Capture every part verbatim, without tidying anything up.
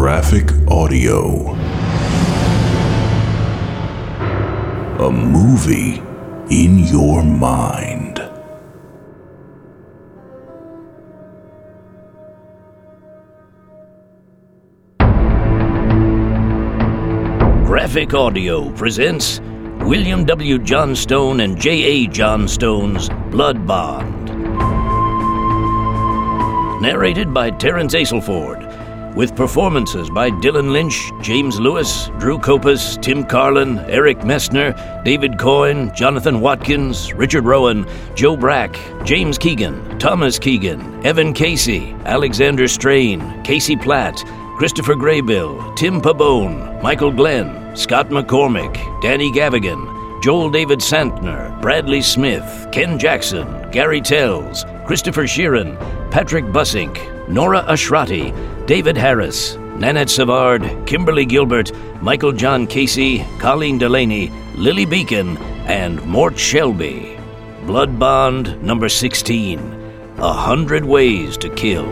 Graphic Audio. A movie in your mind. Graphic Audio presents William W. Johnstone and J A. Johnstone's Blood Bond. Narrated by Terence Aselford, with performances by Dylan Lynch, James Lewis, Drew Copas, Tim Carlin, Eric Messner, David Coyne, Jonathan Watkins, Richard Rowan, Joe Brack, James Keegan, Thomas Keegan, Evan Casey, Alexander Strain, Casey Platt, Christopher Graybill, Tim Pabone, Michael Glenn, Scott McCormick, Danny Gavigan, Joel David Santner, Bradley Smith, Ken Jackson, Gary Tells, Christopher Sheeran, Patrick Bussink, Nora Ashrati, David Harris, Nanette Savard, Kimberly Gilbert, Michael John Casey, Colleen Delaney, Lily Beacon, and Mort Shelby. Blood Bond number sixteen, A Hundred Ways to Kill.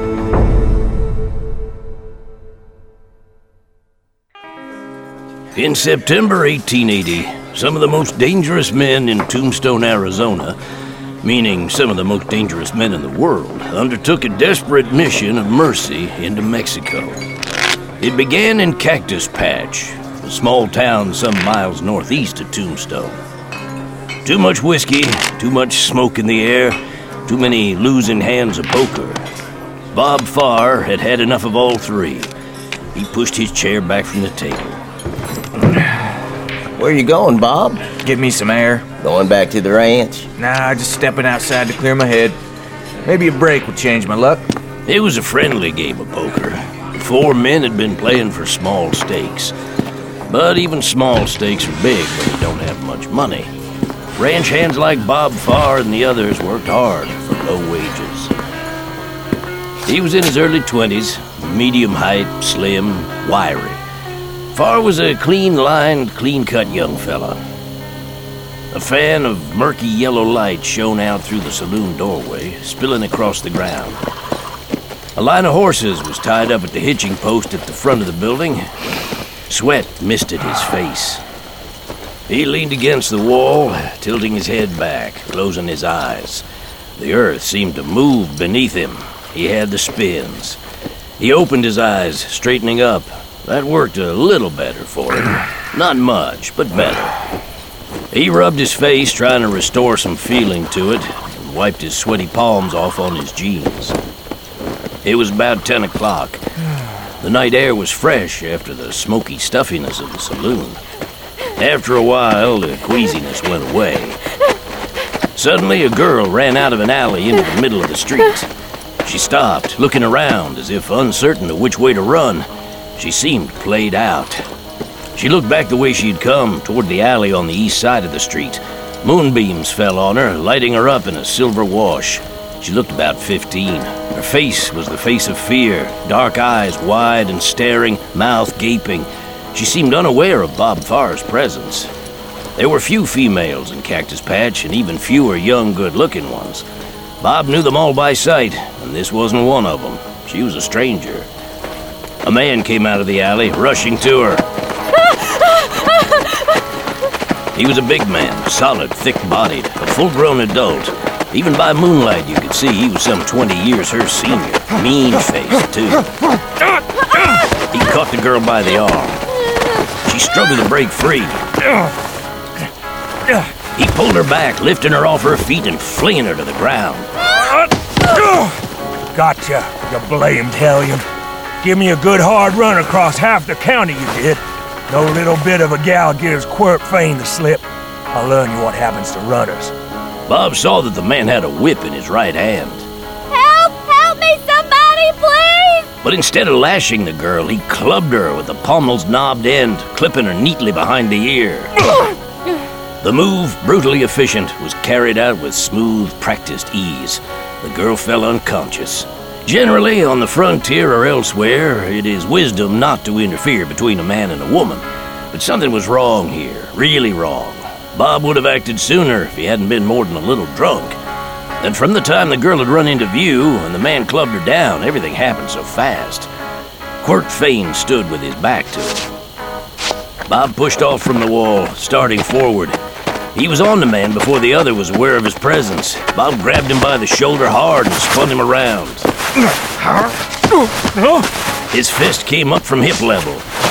In September eighteen eighty, some of the most dangerous men in Tombstone, Arizona, meaning some of the most dangerous men in the world, undertook a desperate mission of mercy into Mexico. It began in Cactus Patch, a small town some miles northeast of Tombstone. Too much whiskey, too much smoke in the air, too many losing hands of poker. Bob Farr had had enough of all three. He pushed his chair back from the table. Where you going, Bob? Get me some air. Going back to the ranch? Nah, just stepping outside to clear my head. Maybe a break would change my luck. It was a friendly game of poker. The four men had been playing for small stakes. But even small stakes are big when you don't have much money. Ranch hands like Bob Farr and the others worked hard for low wages. He was in his early twenties, medium height, slim, wiry. Farr was a clean-lined, clean-cut young fella. A fan of murky yellow light shone out through the saloon doorway, spilling across the ground. A line of horses was tied up at the hitching post at the front of the building. Sweat misted his face. He leaned against the wall, tilting his head back, closing his eyes. The earth seemed to move beneath him. He had the spins. He opened his eyes, straightening up. That worked a little better for him. Not much, but better. He rubbed his face, trying to restore some feeling to it, and wiped his sweaty palms off on his jeans. It was about ten o'clock. The night air was fresh after the smoky stuffiness of the saloon. After a while, the queasiness went away. Suddenly, a girl ran out of an alley into the middle of the street. She stopped, looking around as if uncertain of which way to run. She seemed played out. She looked back the way she'd come, toward the alley on the east side of the street. Moonbeams fell on her, lighting her up in a silver wash. She looked about fifteen. Her face was the face of fear, dark eyes wide and staring, mouth gaping. She seemed unaware of Bob Farr's presence. There were few females in Cactus Patch, and even fewer young, good-looking ones. Bob knew them all by sight, and this wasn't one of them. She was a stranger. A man came out of the alley, rushing to her. He was a big man, solid, thick-bodied, a full-grown adult. Even by moonlight, you could see he was some twenty years her senior. Mean-faced, too. He caught the girl by the arm. She struggled to break free. He pulled her back, lifting her off her feet and flinging her to the ground. Gotcha, you blamed hellion. Give me a good hard run across half the county, you did. No little bit of a gal gives Quirk Fane the slip. I'll learn you what happens to runners. Bob saw that the man had a whip in his right hand. Help! Help me, somebody, please! But instead of lashing the girl, he clubbed her with the pommel's knobbed end, clipping her neatly behind the ear. The move, brutally efficient, was carried out with smooth, practiced ease. The girl fell unconscious. Generally, on the frontier or elsewhere, it is wisdom not to interfere between a man and a woman. But something was wrong here, really wrong. Bob would have acted sooner if he hadn't been more than a little drunk. Then from the time the girl had run into view and the man clubbed her down, everything happened so fast. Quirt Fane stood with his back to him. Bob pushed off from the wall, starting forward. He was on the man before the other was aware of his presence. Bob grabbed him by the shoulder hard and spun him around. His fist came up from hip level.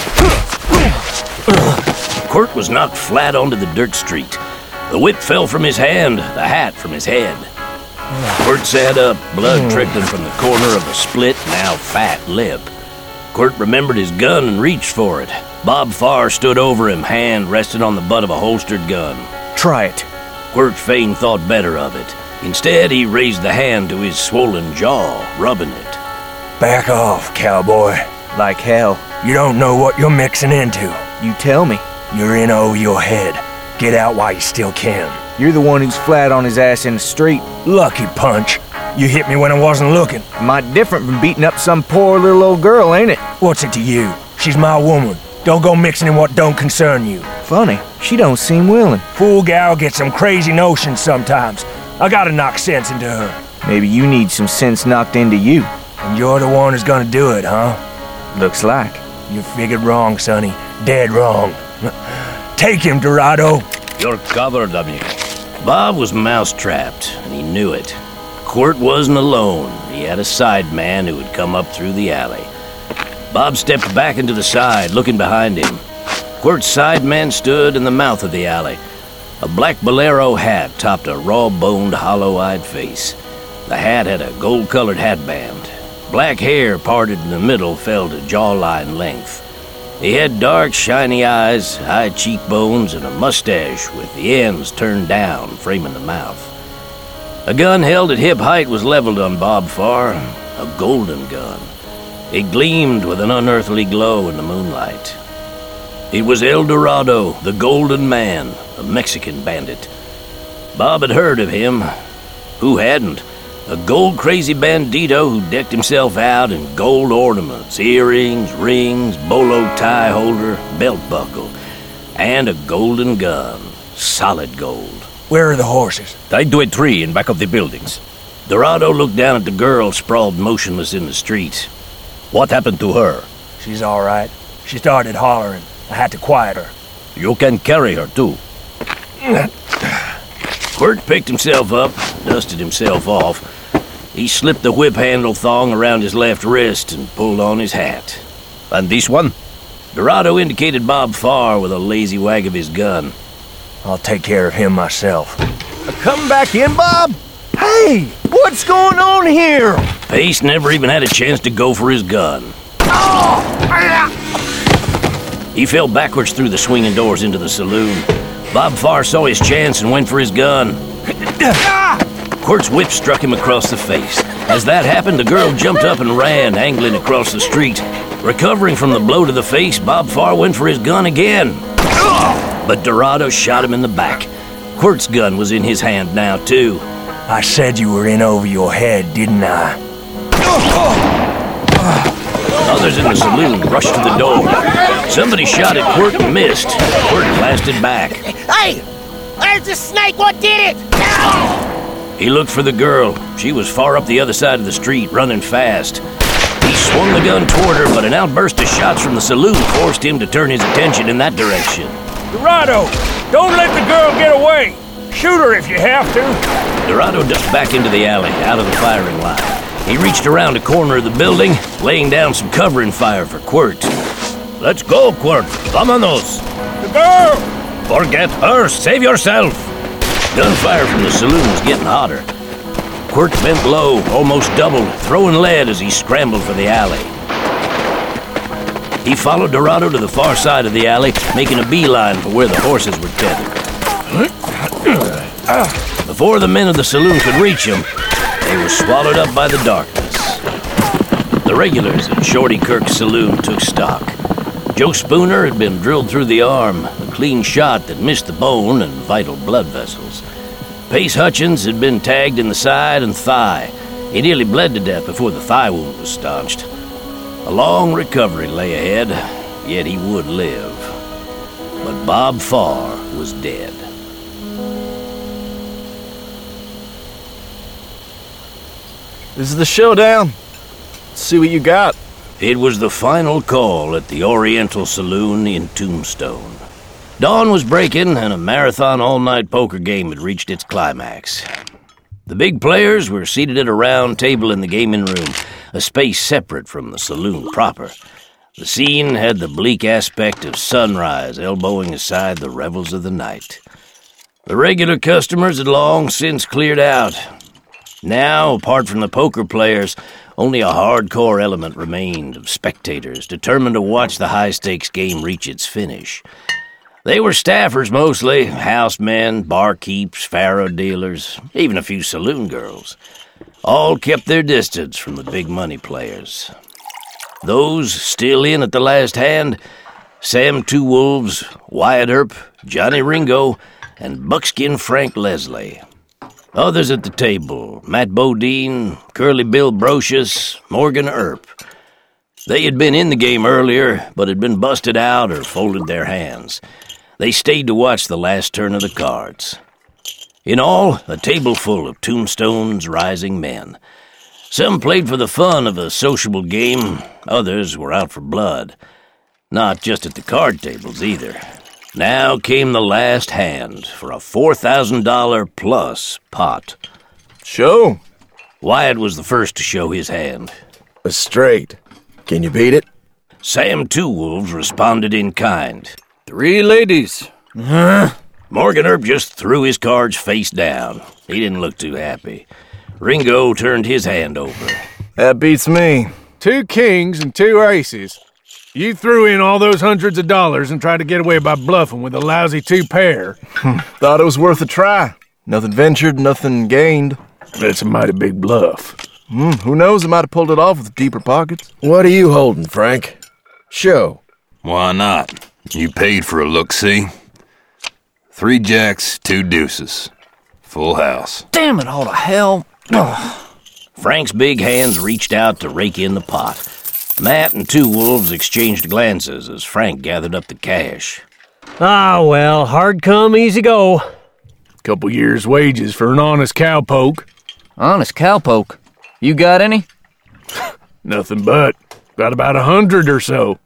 Quirt was knocked flat onto the dirt street. The whip fell from his hand, the hat from his head. Quirt sat up, blood trickling from the corner of a split, now fat lip. Quirt remembered his gun and reached for it. Bob Farr stood over him, hand rested on the butt of a holstered gun. Try it. Quirt Fane thought better of it. Instead, he raised the hand to his swollen jaw, rubbing it. Back off, cowboy. Like hell. You don't know what you're mixing into. You tell me. You're in over your head. Get out while you still can. You're the one who's flat on his ass in the street. Lucky punch. You hit me when I wasn't looking. Might different from beating up some poor little old girl, ain't it? What's it to you? She's my woman. Don't go mixing in what don't concern you. Funny, she don't seem willing. Fool gal gets some crazy notions sometimes. I gotta knock sense into her. Maybe you need some sense knocked into you. And you're the one who's gonna do it, huh? Looks like. You figured wrong, sonny. Dead wrong. Take him, Dorado. You're covered, W. Bob was mouse-trapped, and he knew it. Quirt wasn't alone. He had a side man who had come up through the alley. Bob stepped back into the side, looking behind him. Quirt's side man stood in the mouth of the alley. A black bolero hat topped a raw-boned, hollow-eyed face. The hat had a gold-colored hatband. Black hair parted in the middle fell to jawline length. He had dark, shiny eyes, high cheekbones, and a mustache with the ends turned down, framing the mouth. A gun held at hip height was leveled on Bob Farr, a golden gun. It gleamed with an unearthly glow in the moonlight. It was El Dorado, the Golden Man, a Mexican bandit. Bob had heard of him. Who hadn't? A gold-crazy bandito who decked himself out in gold ornaments, earrings, rings, bolo tie holder, belt buckle, and a golden gun, solid gold. Where are the horses? Tied to a tree in back of the buildings. Dorado looked down at the girl sprawled motionless in the street. What happened to her? She's all right. She started hollering. I had to quiet her. You can carry her, too. Quirt picked himself up, dusted himself off. He slipped the whip handle thong around his left wrist and pulled on his hat. And this one? Dorado indicated Bob Farr with a lazy wag of his gun. I'll take care of him myself. Come back in, Bob? Hey, what's going on here? Pace never even had a chance to go for his gun. He fell backwards through the swinging doors into the saloon. Bob Farr saw his chance and went for his gun. Quirt's whip struck him across the face. As that happened, the girl jumped up and ran, angling across the street. Recovering from the blow to the face, Bob Farr went for his gun again. But Dorado shot him in the back. Quirt's gun was in his hand now, too. I said you were in over your head, didn't I? Others in the saloon rushed to the door. Somebody shot at Quirt and missed. Quirt blasted back. Hey! There's the snake! What did it? Ow! He looked for the girl. She was far up the other side of the street, running fast. He swung the gun toward her, but an outburst of shots from the saloon forced him to turn his attention in that direction. Dorado! Don't let the girl get away! Shoot her if you have to! Dorado ducked back into the alley, out of the firing line. He reached around a corner of the building, laying down some covering fire for Quirt. Let's go, Quirt. Vámonos. The girl! Forget her. Save yourself. Gunfire from the saloon was getting hotter. Quirt bent low, almost doubled, throwing lead as he scrambled for the alley. He followed Dorado to the far side of the alley, making a beeline for where the horses were tethered. Before the men of the saloon could reach him, they were swallowed up by the darkness. The regulars at Shorty Kirk's saloon took stock. Joe Spooner had been drilled through the arm, a clean shot that missed the bone and vital blood vessels. Pace Hutchins had been tagged in the side and thigh. He nearly bled to death before the thigh wound was staunched. A long recovery lay ahead, yet he would live. But Bob Farr was dead. This is the showdown. Let's see what you got. It was the final call at the Oriental Saloon in Tombstone. Dawn was breaking, and a marathon all-night poker game had reached its climax. The big players were seated at a round table in the gaming room, a space separate from the saloon proper. The scene had the bleak aspect of sunrise elbowing aside the revels of the night. The regular customers had long since cleared out. Now, apart from the poker players, only a hardcore element remained of spectators determined to watch the high-stakes game reach its finish. They were staffers mostly, housemen, barkeeps, faro dealers, even a few saloon girls. All kept their distance from the big money players. Those still in at the last hand, Sam Two Wolves, Wyatt Earp, Johnny Ringo, and Buckskin Frank Leslie. Others at the table, Matt Bodine, Curly Bill Brocious, Morgan Earp. They had been in the game earlier, but had been busted out or folded their hands. They stayed to watch the last turn of the cards. In all, a table full of Tombstone's rising men. Some played for the fun of a sociable game, others were out for blood. Not just at the card tables, either. Now came the last hand for a four thousand dollars plus pot. Show. Wyatt was the first to show his hand. A straight. Can you beat it? Sam Two Wolves responded in kind. Three ladies. Huh? Morgan Earp just threw his cards face down. He didn't look too happy. Ringo turned his hand over. That beats me. Two kings and two aces. You threw in all those hundreds of dollars and tried to get away by bluffing with a lousy two-pair. Thought it was worth a try. Nothing ventured, nothing gained. That's a mighty big bluff. Mm, who knows, I might have pulled it off with deeper pockets. What are you holding, Frank? Show. Why not? You paid for a look-see. Three jacks, two deuces. Full house. Damn it all to hell. Frank's big hands reached out to rake in the pot. Matt and Two Wolves exchanged glances as Frank gathered up the cash. Ah, well, hard come, easy go. Couple years' wages for an honest cowpoke. Honest cowpoke? You got any? Nothing but. Got about a hundred or so.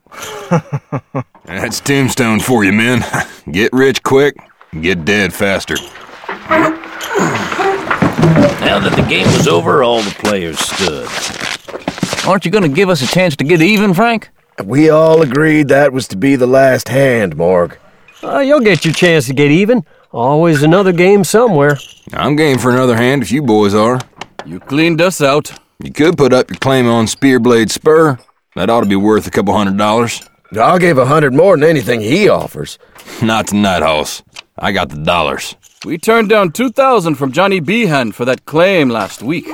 That's Tombstone for you, men. Get rich quick, get dead faster. Now that the game was over, all the players stood. Aren't you going to give us a chance to get even, Frank? We all agreed that was to be the last hand, Morg. Uh, you'll get your chance to get even. Always another game somewhere. I'm game for another hand if you boys are. You cleaned us out. You could put up your claim on Spearblade Spur. That ought to be worth a couple hundred dollars. I'll give a hundred more than anything he offers. Not tonight, Hoss. I got the dollars. We turned down two thousand from Johnny Behan for that claim last week.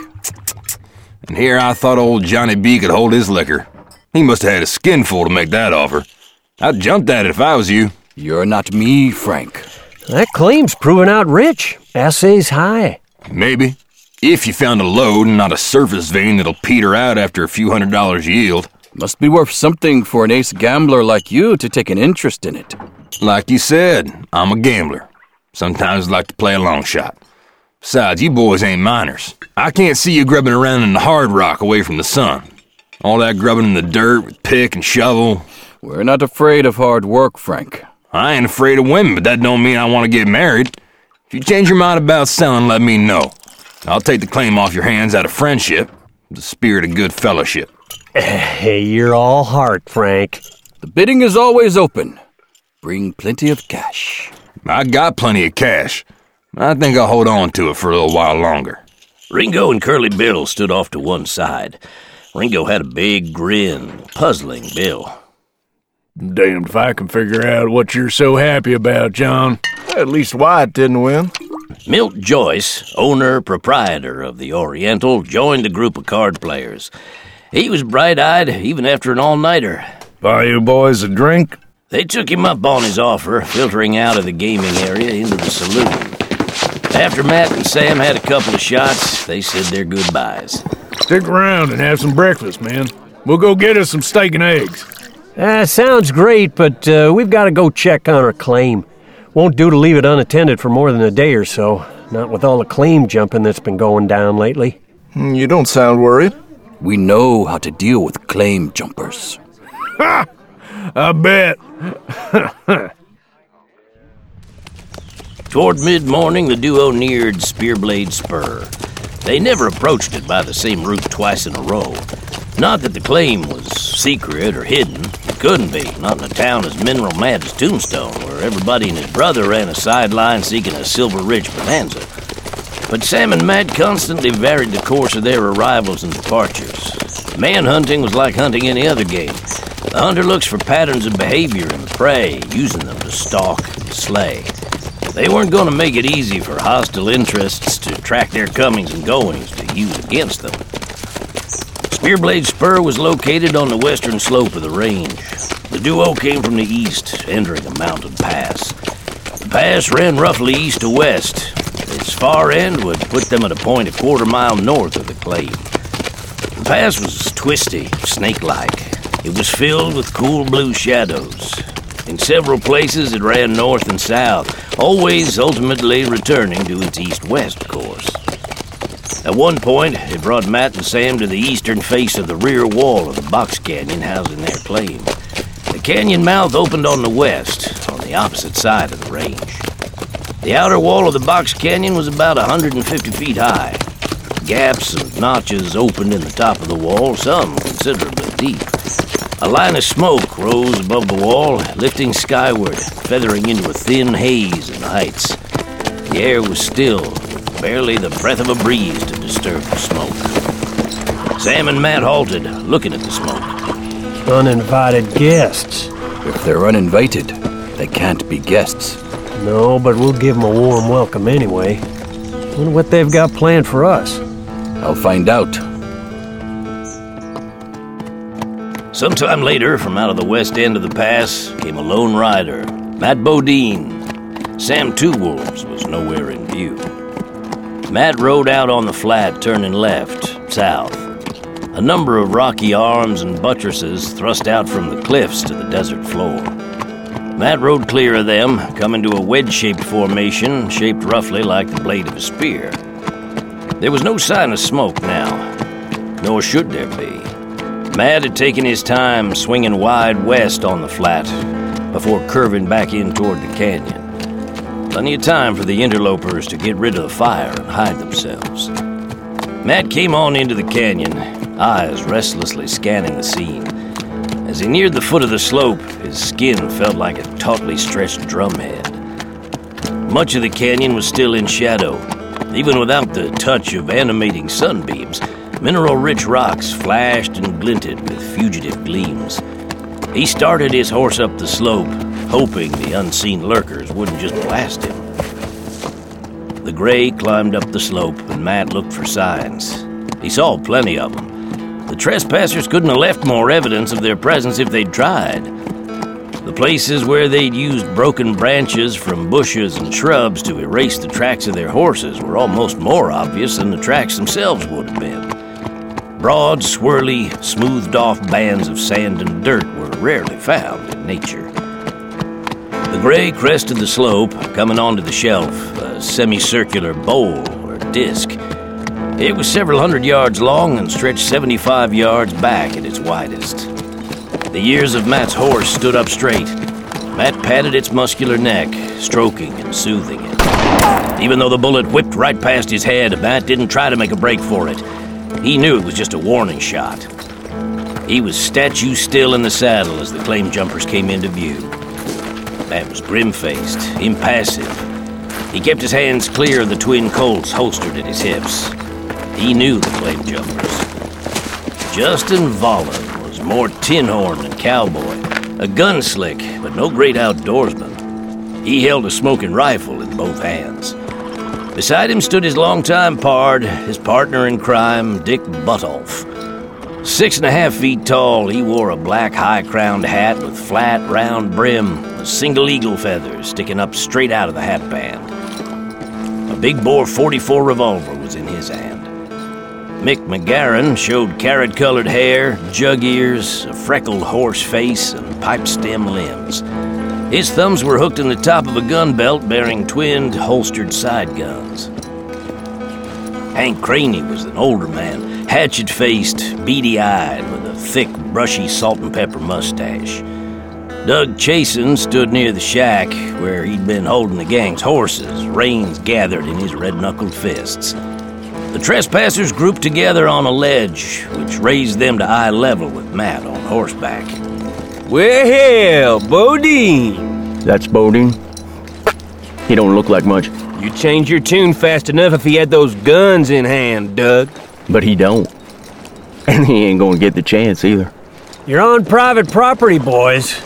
And here I thought old Johnny B could hold his liquor. He must have had a skinful to make that offer. I'd jumped at it if I was you. You're not me, Frank. That claim's proving out rich. Assay's high. Maybe. If you found a load and not a surface vein that'll peter out after a few hundred dollars yield. Must be worth something for an ace gambler like you to take an interest in it. Like you said, I'm a gambler. Sometimes I like to play a long shot. Besides, you boys ain't miners. I can't see you grubbing around in the hard rock away from the sun. All that grubbing in the dirt with pick and shovel. We're not afraid of hard work, Frank. I ain't afraid of women, but that don't mean I want to get married. If you change your mind about selling, let me know. I'll take the claim off your hands out of friendship, the spirit of good fellowship. Hey, you're all heart, Frank. The bidding is always open. Bring plenty of cash. I got plenty of cash. I think I'll hold on to it for a little while longer. Ringo and Curly Bill stood off to one side. Ringo had a big grin, puzzling Bill. Damned if I can figure out what you're so happy about, John. At least Wyatt didn't win. Milt Joyce, owner, proprietor of the Oriental, joined the group of card players. He was bright-eyed even after an all-nighter. Buy you boys a drink? They took him up on his offer, filtering out of the gaming area into the saloon. After Matt and Sam had a couple of shots, they said their goodbyes. Stick around and have some breakfast, man. We'll go get us some steak and eggs. Uh, sounds great, but uh, we've got to go check on our claim. Won't do to leave it unattended for more than a day or so. Not with all the claim jumping that's been going down lately. You don't sound worried. We know how to deal with claim jumpers. Ha! I bet. Toward mid-morning, the duo neared Spearblade Spur. They never approached it by the same route twice in a row. Not that the claim was secret or hidden. It couldn't be, not in a town as mineral mad as Tombstone, where everybody and his brother ran a sideline seeking a silver-rich bonanza. But Sam and Matt constantly varied the course of their arrivals and departures. Manhunting was like hunting any other game. The hunter looks for patterns of behavior in the prey, using them to stalk and slay. They weren't going to make it easy for hostile interests to track their comings and goings to use against them. Spearblade Spur was located on the western slope of the range. The duo came from the east, entering a mountain pass. The pass ran roughly east to west. Its far end would put them at a point a quarter mile north of the claim. The pass was twisty, snake-like. It was filled with cool blue shadows. In several places it ran north and south, always ultimately returning to its east-west course. At one point, it brought Matt and Sam to the eastern face of the rear wall of the box canyon housing their claim. The canyon mouth opened on the west, on the opposite side of the range. The outer wall of the box canyon was about one hundred fifty feet high. Gaps and notches opened in the top of the wall, some considerably deep. A line of smoke rose above the wall, lifting skyward, feathering into a thin haze in the heights. The air was still, with barely the breath of a breeze to disturb the smoke. Sam and Matt halted, looking at the smoke. Uninvited guests. If they're uninvited, they can't be guests. No, but we'll give them a warm welcome anyway. Wonder what they've got planned for us. I'll find out. Sometime later, from out of the west end of the pass, came a lone rider, Matt Bodine. Sam Two Wolves was nowhere in view. Matt rode out on the flat, turning left, south. A number of rocky arms and buttresses thrust out from the cliffs to the desert floor. Matt rode clear of them, coming to a wedge-shaped formation shaped roughly like the blade of a spear. There was no sign of smoke now, nor should there be. Matt had taken his time swinging wide west on the flat before curving back in toward the canyon. Plenty of time for the interlopers to get rid of the fire and hide themselves. Matt came on into the canyon, eyes restlessly scanning the scene. As he neared the foot of the slope, his skin felt like a tautly stretched drumhead. Much of the canyon was still in shadow. Even without the touch of animating sunbeams, mineral-rich rocks flashed and glinted with fugitive gleams. He started his horse up the slope, hoping the unseen lurkers wouldn't just blast him. The gray climbed up the slope, and Matt looked for signs. He saw plenty of them. The trespassers couldn't have left more evidence of their presence if they'd tried. The places where they'd used broken branches from bushes and shrubs to erase the tracks of their horses were almost more obvious than the tracks themselves would have been. Broad, swirly, smoothed-off bands of sand and dirt were rarely found in nature. The gray crested the slope, coming onto the shelf, a semicircular bowl or disc. It was several hundred yards long and stretched seventy-five yards back at its widest. The ears of Matt's horse stood up straight. Matt patted its muscular neck, stroking and soothing it. Even though the bullet whipped right past his head, Matt didn't try to make a break for it. He knew it was just a warning shot. He was statue still in the saddle as the claim jumpers came into view. Matt was grim-faced, impassive. He kept his hands clear of the twin Colts holstered at his hips. He knew the claim jumpers. Justin Vollen was more tin-horn than cowboy, a gunslick, but no great outdoorsman. He held a smoking rifle in both hands. Beside him stood his longtime pard, his partner in crime, Dick Buttolph. Six and a half feet tall, he wore a black high-crowned hat with flat, round brim, a single eagle feather sticking up straight out of the hat band. A big-bore forty-four revolver was in his hand. Mick McGarren showed carrot-colored hair, jug ears, a freckled horse face, and pipe-stem limbs. His thumbs were hooked in the top of a gun belt bearing twinned, holstered side guns. Hank Craney was an older man, hatchet-faced, beady-eyed, with a thick, brushy salt and pepper mustache. Doug Chasen stood near the shack where he'd been holding the gang's horses, reins gathered in his red-knuckled fists. The trespassers grouped together on a ledge, which raised them to eye level with Matt on horseback. Well, Bodine. That's Bodine. He don't look like much. You'd change your tune fast enough if he had those guns in hand, Doug. But he don't. And he ain't gonna get the chance either. You're on private property, boys.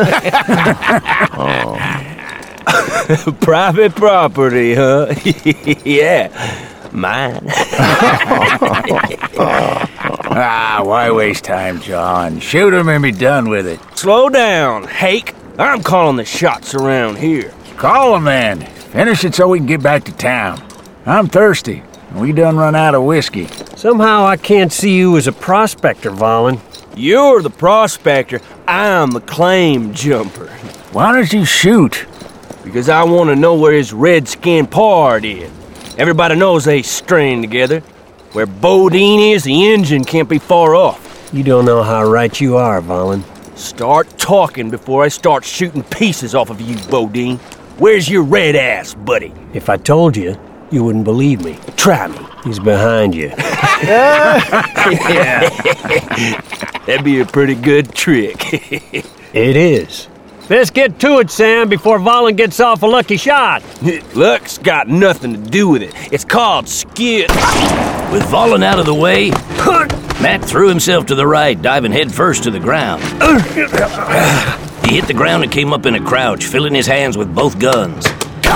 Oh. Private property, huh? Yeah, mine. Ah, why waste time, John? Shoot him and be done with it. Slow down, Hake. I'm calling the shots around here. Call him then. Finish it so we can get back to town. I'm thirsty. We done run out of whiskey. Somehow I can't see you as a prospector, Valen. You're the prospector. I'm the claim jumper. Why don't you shoot? Because I want to know where his red-skinned pard is. Everybody knows they strain together. Where Bodine is, the engine can't be far off. You don't know how right you are, Valen. Start talking before I start shooting pieces off of you, Bodine. Where's your red ass, buddy? If I told you, you wouldn't believe me. Try me. He's behind you. Yeah. That'd be a pretty good trick. It is. Let's get to it, Sam, before Valen gets off a lucky shot. Luck's got nothing to do with it. It's called skill. With Valen out of the way, Matt threw himself to the right, diving headfirst to the ground. He hit the ground and came up in a crouch, filling his hands with both guns.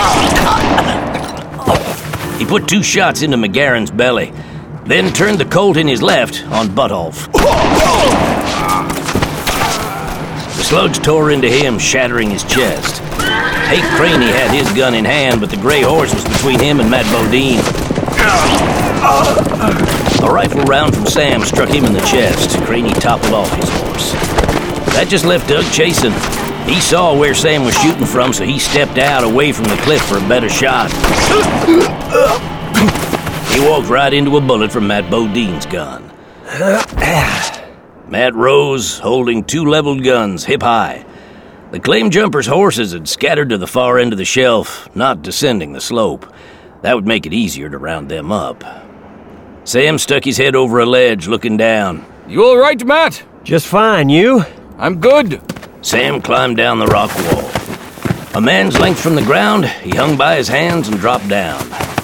He put two shots into McGarren's belly, then turned the Colt in his left on Buttolph. The slugs tore into him, shattering his chest. Hake Craney had his gun in hand, but the gray horse was between him and Matt Bodine. A rifle round from Sam struck him in the chest. Craney toppled off his horse. That just left Doug Chasen. He saw where Sam was shooting from, so he stepped out away from the cliff for a better shot. He walked right into a bullet from Matt Bodine's gun. Matt rose, holding two leveled guns hip high. The claim jumper's horses had scattered to the far end of the shelf, not descending the slope. That would make it easier to round them up. Sam stuck his head over a ledge, looking down. You all right, Matt? Just fine, you? I'm good. Sam climbed down the rock wall. A man's length from the ground, he hung by his hands and dropped down.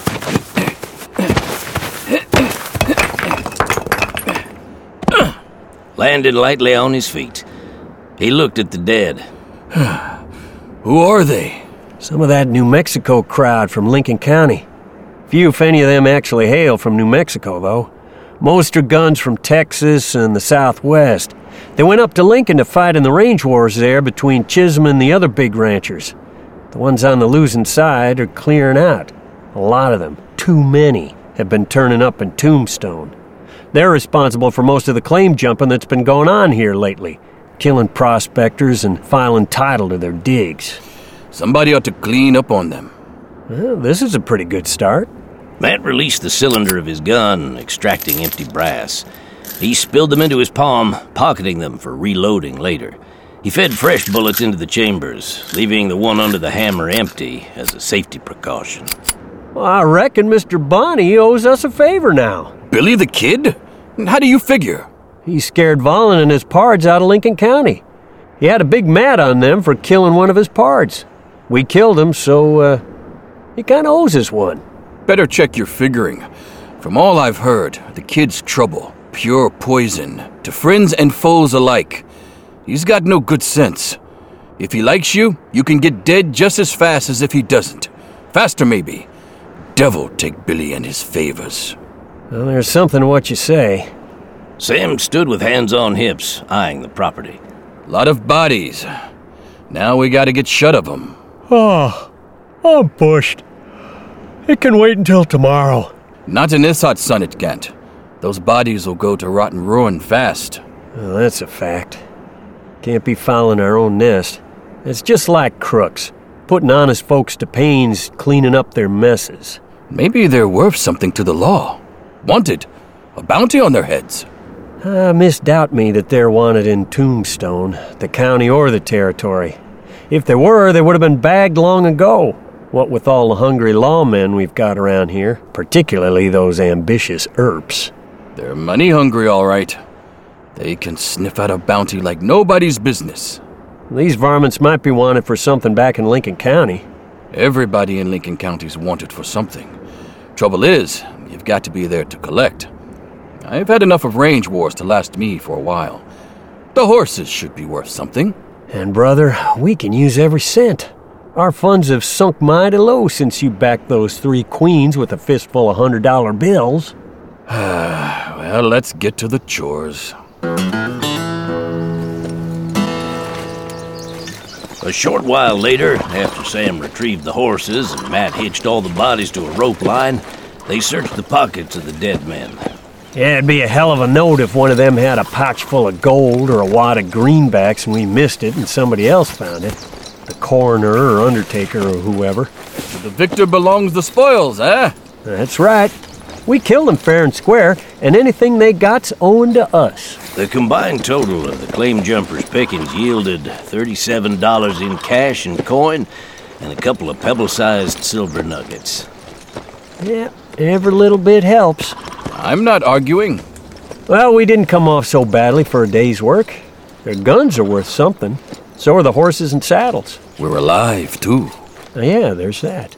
Landed lightly on his feet. He looked at the dead. Who are they? Some of that New Mexico crowd from Lincoln County. Few, if any of them, actually hail from New Mexico, though. Most are guns from Texas and the Southwest. They went up to Lincoln to fight in the range wars there between Chisholm and the other big ranchers. The ones on the losing side are clearing out. A lot of them, too many, have been turning up in Tombstone. They're responsible for most of the claim jumping that's been going on here lately, killing prospectors and filing title to their digs. Somebody ought to clean up on them. Well, this is a pretty good start. Matt released the cylinder of his gun, extracting empty brass. He spilled them into his palm, pocketing them for reloading later. He fed fresh bullets into the chambers, leaving the one under the hammer empty as a safety precaution. Well, I reckon Mister Bonney owes us a favor now. Billy the Kid? How do you figure? He scared Valen and his pards out of Lincoln County. He had a big mat on them for killing one of his pards. We killed him, so, uh, he kinda owes us one. Better check your figuring. From all I've heard, the Kid's trouble. Pure poison, to friends and foes alike. He's got no good sense. If he likes you, you can get dead just as fast as if he doesn't. Faster, maybe. Devil take Billy and his favors. Well, there's something to what you say. Sam stood with hands on hips, eyeing the property. Lot of bodies. Now we gotta get shut of them. Oh, I'm pushed. It can wait until tomorrow. Not in this hot sun, it can't. Those bodies will go to rotten ruin fast. Well, that's a fact. Can't be fouling our own nest. It's just like crooks, putting honest folks to pains cleaning up their messes. Maybe they're worth something to the law. Wanted. A bounty on their heads. Uh, misdoubt me that they're wanted in Tombstone, the county or the territory. If they were, they would have been bagged long ago. What with all the hungry lawmen we've got around here, particularly those ambitious Earps. They're money hungry, all right. They can sniff out a bounty like nobody's business. These varmints might be wanted for something back in Lincoln County. Everybody in Lincoln County's wanted for something. Trouble is, you've got to be there to collect. I've had enough of range wars to last me for a while. The horses should be worth something. And brother, we can use every cent. Our funds have sunk mighty low since you backed those three queens with a fistful of hundred dollar bills. Well, let's get to the chores. A short while later, after Sam retrieved the horses and Matt hitched all the bodies to a rope line, they searched the pockets of the dead men. Yeah, it'd be a hell of a note if one of them had a pouch full of gold or a wad of greenbacks and we missed it and somebody else found it. The coroner or undertaker or whoever. To the victor belongs the spoils, eh? That's right. We killed them fair and square, and anything they got's owing to us. The combined total of the claim jumpers' pickings yielded thirty-seven dollars in cash and coin and a couple of pebble-sized silver nuggets. Yeah, every little bit helps. I'm not arguing. Well, we didn't come off so badly for a day's work. Their guns are worth something. So are the horses and saddles. We're alive, too. Oh, yeah, there's that.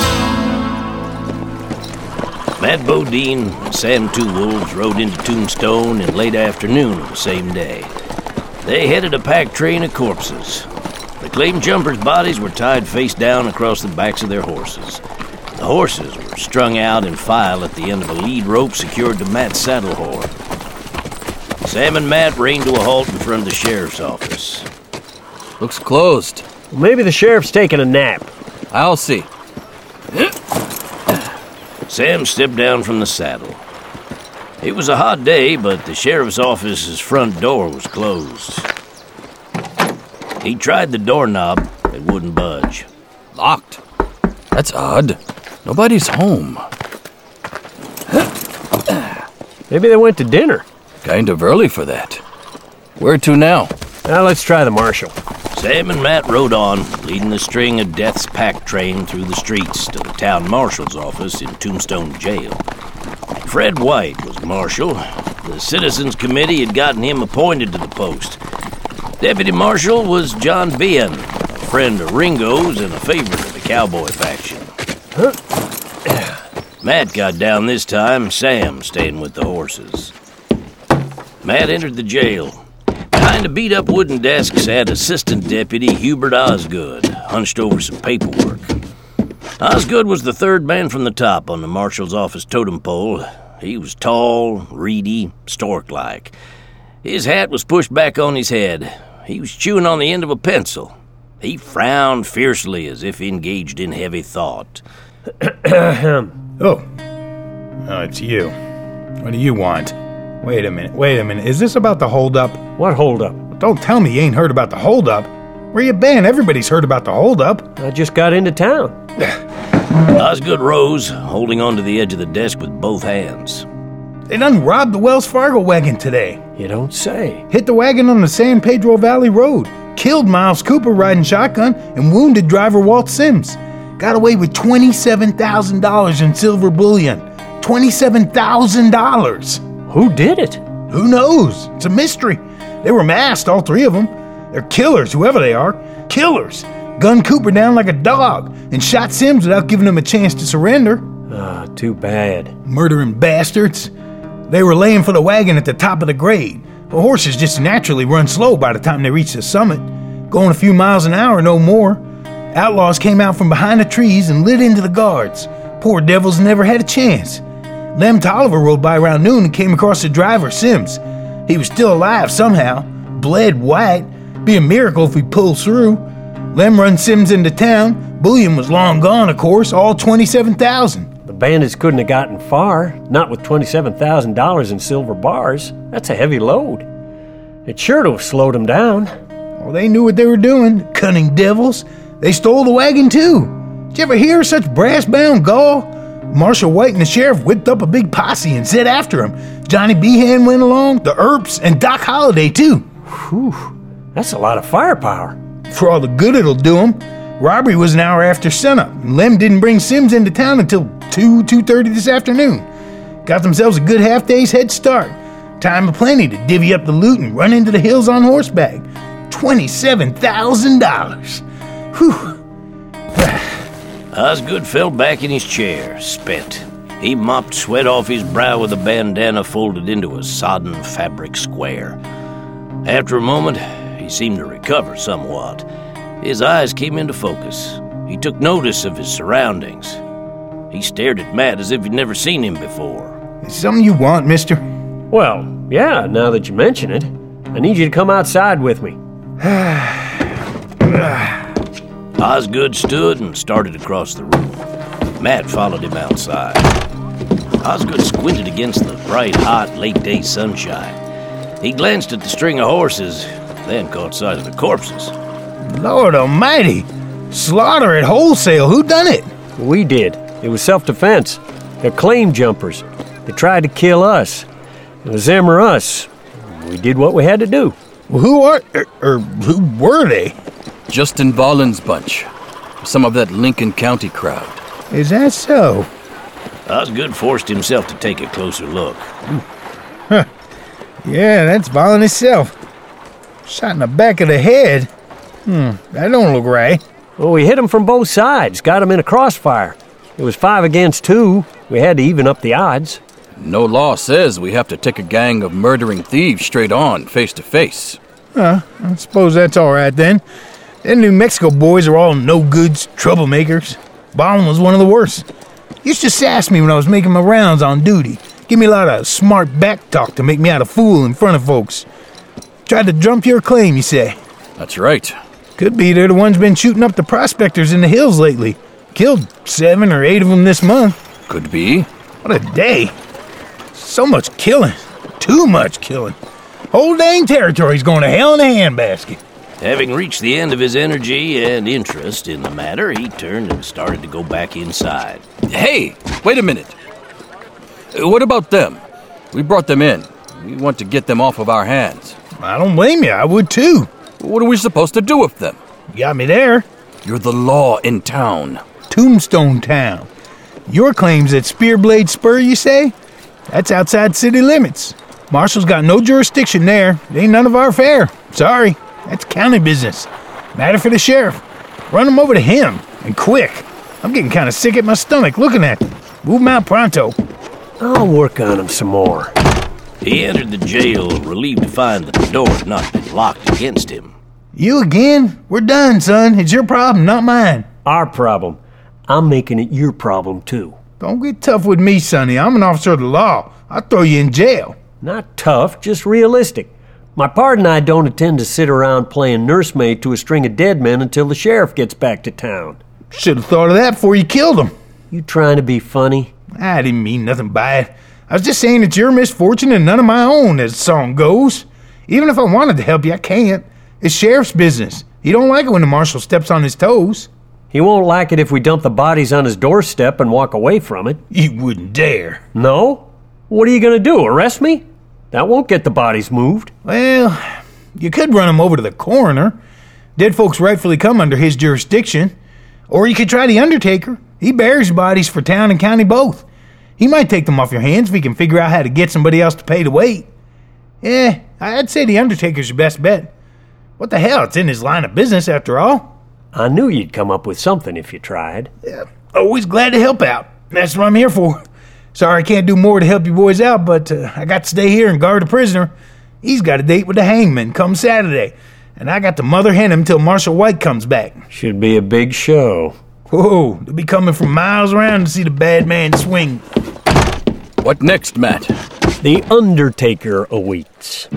Matt Bodine and Sam Two Wolves rode into Tombstone in late afternoon of the same day. They headed a packed train of corpses. The claim jumpers' bodies were tied face down across the backs of their horses. The horses were strung out in file at the end of a lead rope secured to Matt's saddle horn. Sam and Matt reined to a halt in front of the sheriff's office. Looks closed. Well, maybe the sheriff's taking a nap. I'll see. Sam stepped down from the saddle. It was a hot day, but the sheriff's office's front door was closed. He tried the doorknob. It wouldn't budge. Locked. That's odd. Nobody's home. Maybe they went to dinner. Kind of early for that. Where to now? Now let's try the marshal. Sam and Matt rode on, leading the string of Death's pack train through the streets to the town marshal's office in Tombstone Jail. Fred White was marshal. The Citizens Committee had gotten him appointed to the post. Deputy Marshal was John Bien, a friend of Ringo's and a favorite of the cowboy faction. Huh? Matt got down this time, Sam staying with the horses. Matt entered the jail. Behind a beat-up wooden desk sat Assistant Deputy Hubert Osgood, hunched over some paperwork. Osgood was the third man from the top on the marshal's office totem pole. He was tall, reedy, stork-like. His hat was pushed back on his head. He was chewing on the end of a pencil. He frowned fiercely as if engaged in heavy thought. oh. Oh, it's you. What do you want? Wait a minute, wait a minute. Is this about the holdup? What holdup? Don't tell me you ain't heard about the holdup. Where you been? Everybody's heard about the holdup. I just got into town. Osgood rose, holding onto the edge of the desk with both hands. They done robbed the Wells Fargo wagon today. You don't say. Hit the wagon on the San Pedro Valley Road. Killed Miles Cooper riding shotgun and wounded driver Walt Sims. Got away with twenty-seven thousand dollars in silver bullion. twenty-seven thousand dollars. Who did it? Who knows? It's a mystery. They were masked, all three of them. They're killers, whoever they are. Killers. Gunned Cooper down like a dog and shot Sims without giving him a chance to surrender. Ah, too bad. Murdering bastards. They were laying for the wagon at the top of the grade. The horses just naturally run slow by the time they reach the summit. Going a few miles an hour, no more. Outlaws came out from behind the trees and lit into the guards. Poor devils never had a chance. Lem Tolliver rode by around noon and came across the driver, Sims. He was still alive somehow. Bled white. Be a miracle if he pulls through. Lem run Sims into town. Bullion was long gone, of course, all twenty-seven thousand dollars. The bandits couldn't have gotten far, not with twenty-seven thousand dollars in silver bars. That's a heavy load. It sure to have slowed them down. Well, they knew what they were doing, cunning devils. They stole the wagon, too. Did you ever hear such brass-bound gall? Marshal White and the sheriff whipped up a big posse and set after him. Johnny Behan went along, the Earps, and Doc Holliday, too. Whew, that's a lot of firepower. For all the good it'll do him. Robbery was an hour after sunup, and Lem didn't bring Sims into town until two, two thirty this afternoon. Got themselves a good half day's head start. Time aplenty to divvy up the loot and run into the hills on horseback. twenty-seven thousand dollars. Whew. Osgood fell back in his chair, spent. He mopped sweat off his brow with a bandana folded into a sodden fabric square. After a moment, he seemed to recover somewhat. His eyes came into focus. He took notice of his surroundings. He stared at Matt as if he'd never seen him before. Is something you want, mister? Well, yeah, now that you mention it. I need you to come outside with me. Osgood stood and started across the room. Matt followed him outside. Osgood squinted against the bright, hot, late-day sunshine. He glanced at the string of horses, then caught sight of the corpses. Lord almighty! Slaughter at wholesale. Who done it? We did. It was self-defense. They're claim jumpers. They tried to kill us. It was them or us. We did what we had to do. Well, who are... Or, or who were they? Justin Bollin's bunch. Some of that Lincoln County crowd. Is that so? Osgood forced himself to take a closer look. Huh. Yeah, that's Ballin himself. Shot in the back of the head. Hmm, that don't look right. Well, we hit him from both sides, got him in a crossfire. It was five against two. We had to even up the odds. No law says we have to take a gang of murdering thieves straight on, face to face. Huh, I suppose that's all right then. Them New Mexico boys are all no-goods, troublemakers. Ballin was one of the worst. Used to sass me when I was making my rounds on duty. Give me a lot of smart back talk to make me out a fool in front of folks. Tried to jump your claim, you say? That's right. Could be they're the ones been shooting up the prospectors in the hills lately. Killed seven or eight of them this month. Could be. What a day. So much killing. Too much killing. Whole dang territory's going to hell in a handbasket. Having reached the end of his energy and interest in the matter, he turned and started to go back inside. Hey, wait a minute. What about them? We brought them in. We want to get them off of our hands. I don't blame you. I would too. What are we supposed to do with them? You got me there. You're the law in town. Tombstone Town. Your claim's at Spearblade Spur, you say? That's outside city limits. Marshal's got no jurisdiction there. It ain't none of our affair. Sorry. That's county business. Matter for the sheriff. Run him over to him, and quick. I'm getting kind of sick at my stomach looking at him. Move him out pronto. I'll work on him some more. He entered the jail, relieved to find that the door had not been locked against him. You again? We're done, son. It's your problem, not mine. Our problem. I'm making it your problem, too. Don't get tough with me, Sonny. I'm an officer of the law. I'll throw you in jail. Not tough, just realistic. My pard and I don't intend to sit around playing nursemaid to a string of dead men until the sheriff gets back to town. Should have thought of that before you killed him. You trying to be funny? I didn't mean nothing by it. I was just saying it's your misfortune and none of my own, as the song goes. Even if I wanted to help you, I can't. It's sheriff's business. He don't like it when the marshal steps on his toes. He won't like it if we dump the bodies on his doorstep and walk away from it. You wouldn't dare. No? What are you gonna do, arrest me? That won't get the bodies moved. Well, you could run them over to the coroner. Dead folks rightfully come under his jurisdiction. Or you could try the undertaker. He buries bodies for town and county both. He might take them off your hands if he can figure out how to get somebody else to pay the weight. Yeah, I'd say the undertaker's your best bet. What the hell, it's in his line of business after all. I knew you'd come up with something if you tried. Yeah, always glad to help out. That's what I'm here for. Sorry I can't do more to help you boys out, but uh, I got to stay here and guard a prisoner. He's got a date with the hangman come Saturday, and I got to mother hen him till Marshal White comes back. Should be a big show. Whoa, they'll be coming from miles around to see the bad man swing. What next, Matt? The Undertaker awaits.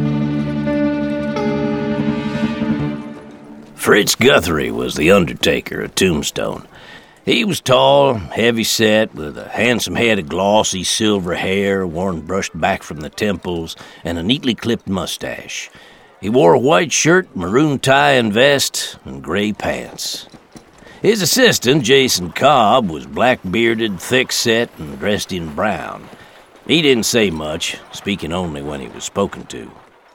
Fritz Guthrie was the Undertaker of Tombstone. He was tall, heavy-set, with a handsome head of glossy silver hair worn brushed back from the temples, and a neatly clipped mustache. He wore a white shirt, maroon tie and vest, and gray pants. His assistant, Jason Cobb, was black-bearded, thick-set, and dressed in brown. He didn't say much, speaking only when he was spoken to.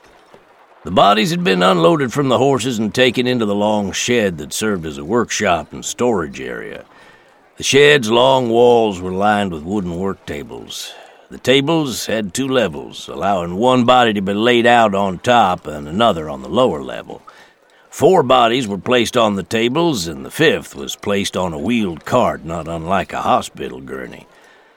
The bodies had been unloaded from the horses and taken into the long shed that served as a workshop and storage area. The shed's long walls were lined with wooden work tables. The tables had two levels, allowing one body to be laid out on top and another on the lower level. Four bodies were placed on the tables, and the fifth was placed on a wheeled cart, not unlike a hospital gurney.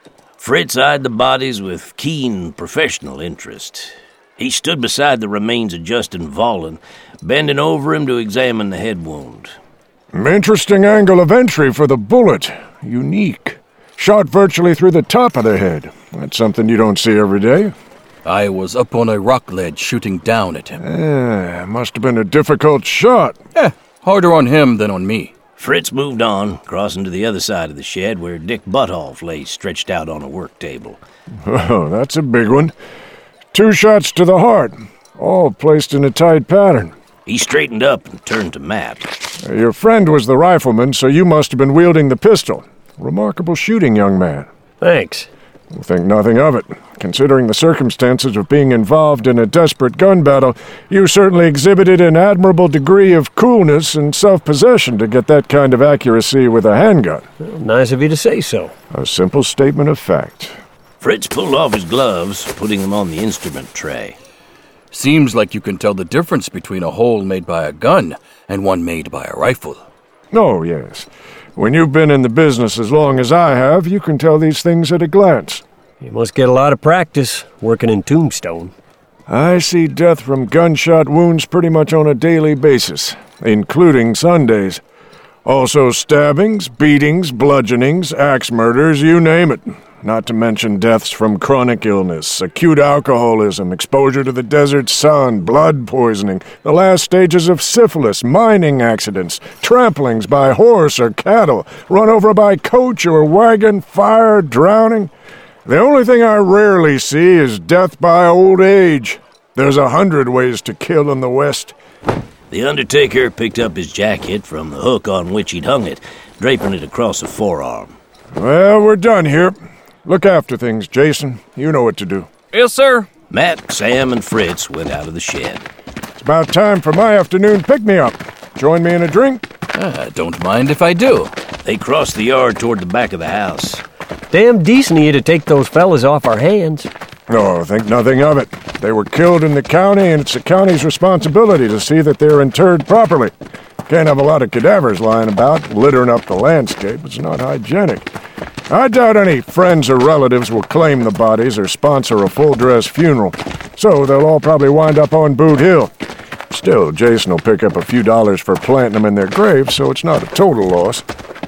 Fritz eyed the bodies with keen professional interest. He stood beside the remains of Justin Volin, bending over him to examine the head wound. Interesting angle of entry for the bullet. Unique. Shot virtually through the top of the head. That's something you don't see every day. I was up on a rock ledge shooting down at him. Eh, must have been a difficult shot. Eh, harder on him than on me. Fritz moved on, crossing to the other side of the shed where Dick Butthoff lay stretched out on a work table. Oh, that's a big one. Two shots to the heart, all placed in a tight pattern. He straightened up and turned to Matt. Uh, your friend was the rifleman, so you must have been wielding the pistol. Remarkable shooting, young man. Thanks. We'll think nothing of it. Considering the circumstances of being involved in a desperate gun battle, you certainly exhibited an admirable degree of coolness and self-possession to get that kind of accuracy with a handgun. Well, nice of you to say so. A simple statement of fact. Fritz pulled off his gloves, putting them on the instrument tray. Seems like you can tell the difference between a hole made by a gun and one made by a rifle. Oh, yes. When you've been in the business as long as I have, you can tell these things at a glance. You must get a lot of practice working in Tombstone. I see death from gunshot wounds pretty much on a daily basis, including Sundays. Also stabbings, beatings, bludgeonings, axe murders, you name it. Not to mention deaths from chronic illness, acute alcoholism, exposure to the desert sun, blood poisoning, the last stages of syphilis, mining accidents, tramplings by horse or cattle, run over by coach or wagon, fire, drowning. The only thing I rarely see is death by old age. There's a hundred ways to kill in the West. The Undertaker picked up his jacket from the hook on which he'd hung it, draping it across a forearm. Well, we're done here. Look after things, Jason. You know what to do. Yes, sir. Matt, Sam, and Fritz went out of the shed. It's about time for my afternoon pick-me-up. Join me in a drink? Uh, don't mind if I do. They crossed the yard toward the back of the house. Damn decent of you to take those fellas off our hands. No, think nothing of it. They were killed in the county, and it's the county's responsibility to see that they're interred properly. Can't have a lot of cadavers lying about, littering up the landscape. It's not hygienic. I doubt any friends or relatives will claim the bodies or sponsor a full-dress funeral, so they'll all probably wind up on Boot Hill. Still, Jason will pick up a few dollars for planting them in their graves, so it's not a total loss.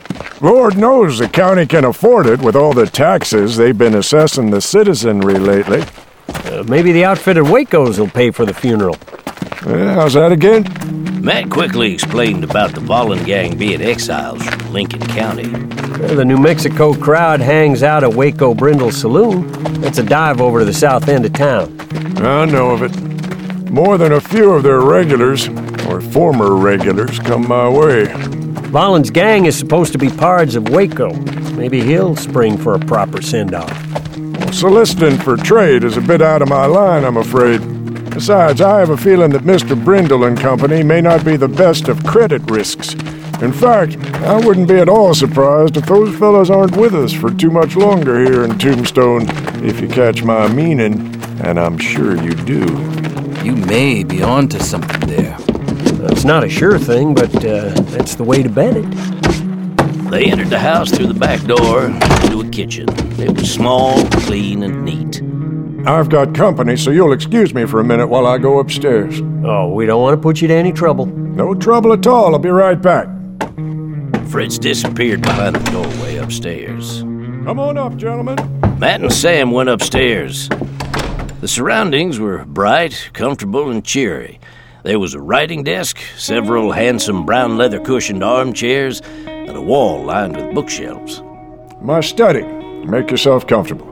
Lord knows the county can afford it with all the taxes they've been assessing the citizenry lately. Uh, maybe the outfit at Waco's will pay for the funeral. Uh, how's that again? Matt quickly explained about the Volin gang being exiles from Lincoln County. Uh, the New Mexico crowd hangs out at Waco Brindle Saloon. That's a dive over to the south end of town. I know of it. More than a few of their regulars, or former regulars, come my way. Volin's gang is supposed to be pards of Waco. Maybe he'll spring for a proper send-off. Well, soliciting for trade is a bit out of my line, I'm afraid. Besides, I have a feeling that Mister Brindle and Company may not be the best of credit risks. In fact, I wouldn't be at all surprised if those fellows aren't with us for too much longer here in Tombstone, if you catch my meaning, and I'm sure you do. You may be onto something there. It's not a sure thing, but uh, that's the way to bet it. They entered the house through the back door into a kitchen. It was small, clean, and neat. I've got company, so you'll excuse me for a minute while I go upstairs. Oh, we don't want to put you to any trouble. No trouble at all. I'll be right back. Fritz disappeared behind the doorway upstairs. Come on up, gentlemen. Matt and Sam went upstairs. The surroundings were bright, comfortable, and cheery. There was a writing desk, several handsome brown leather cushioned armchairs, and a wall lined with bookshelves. My study. Make yourself comfortable.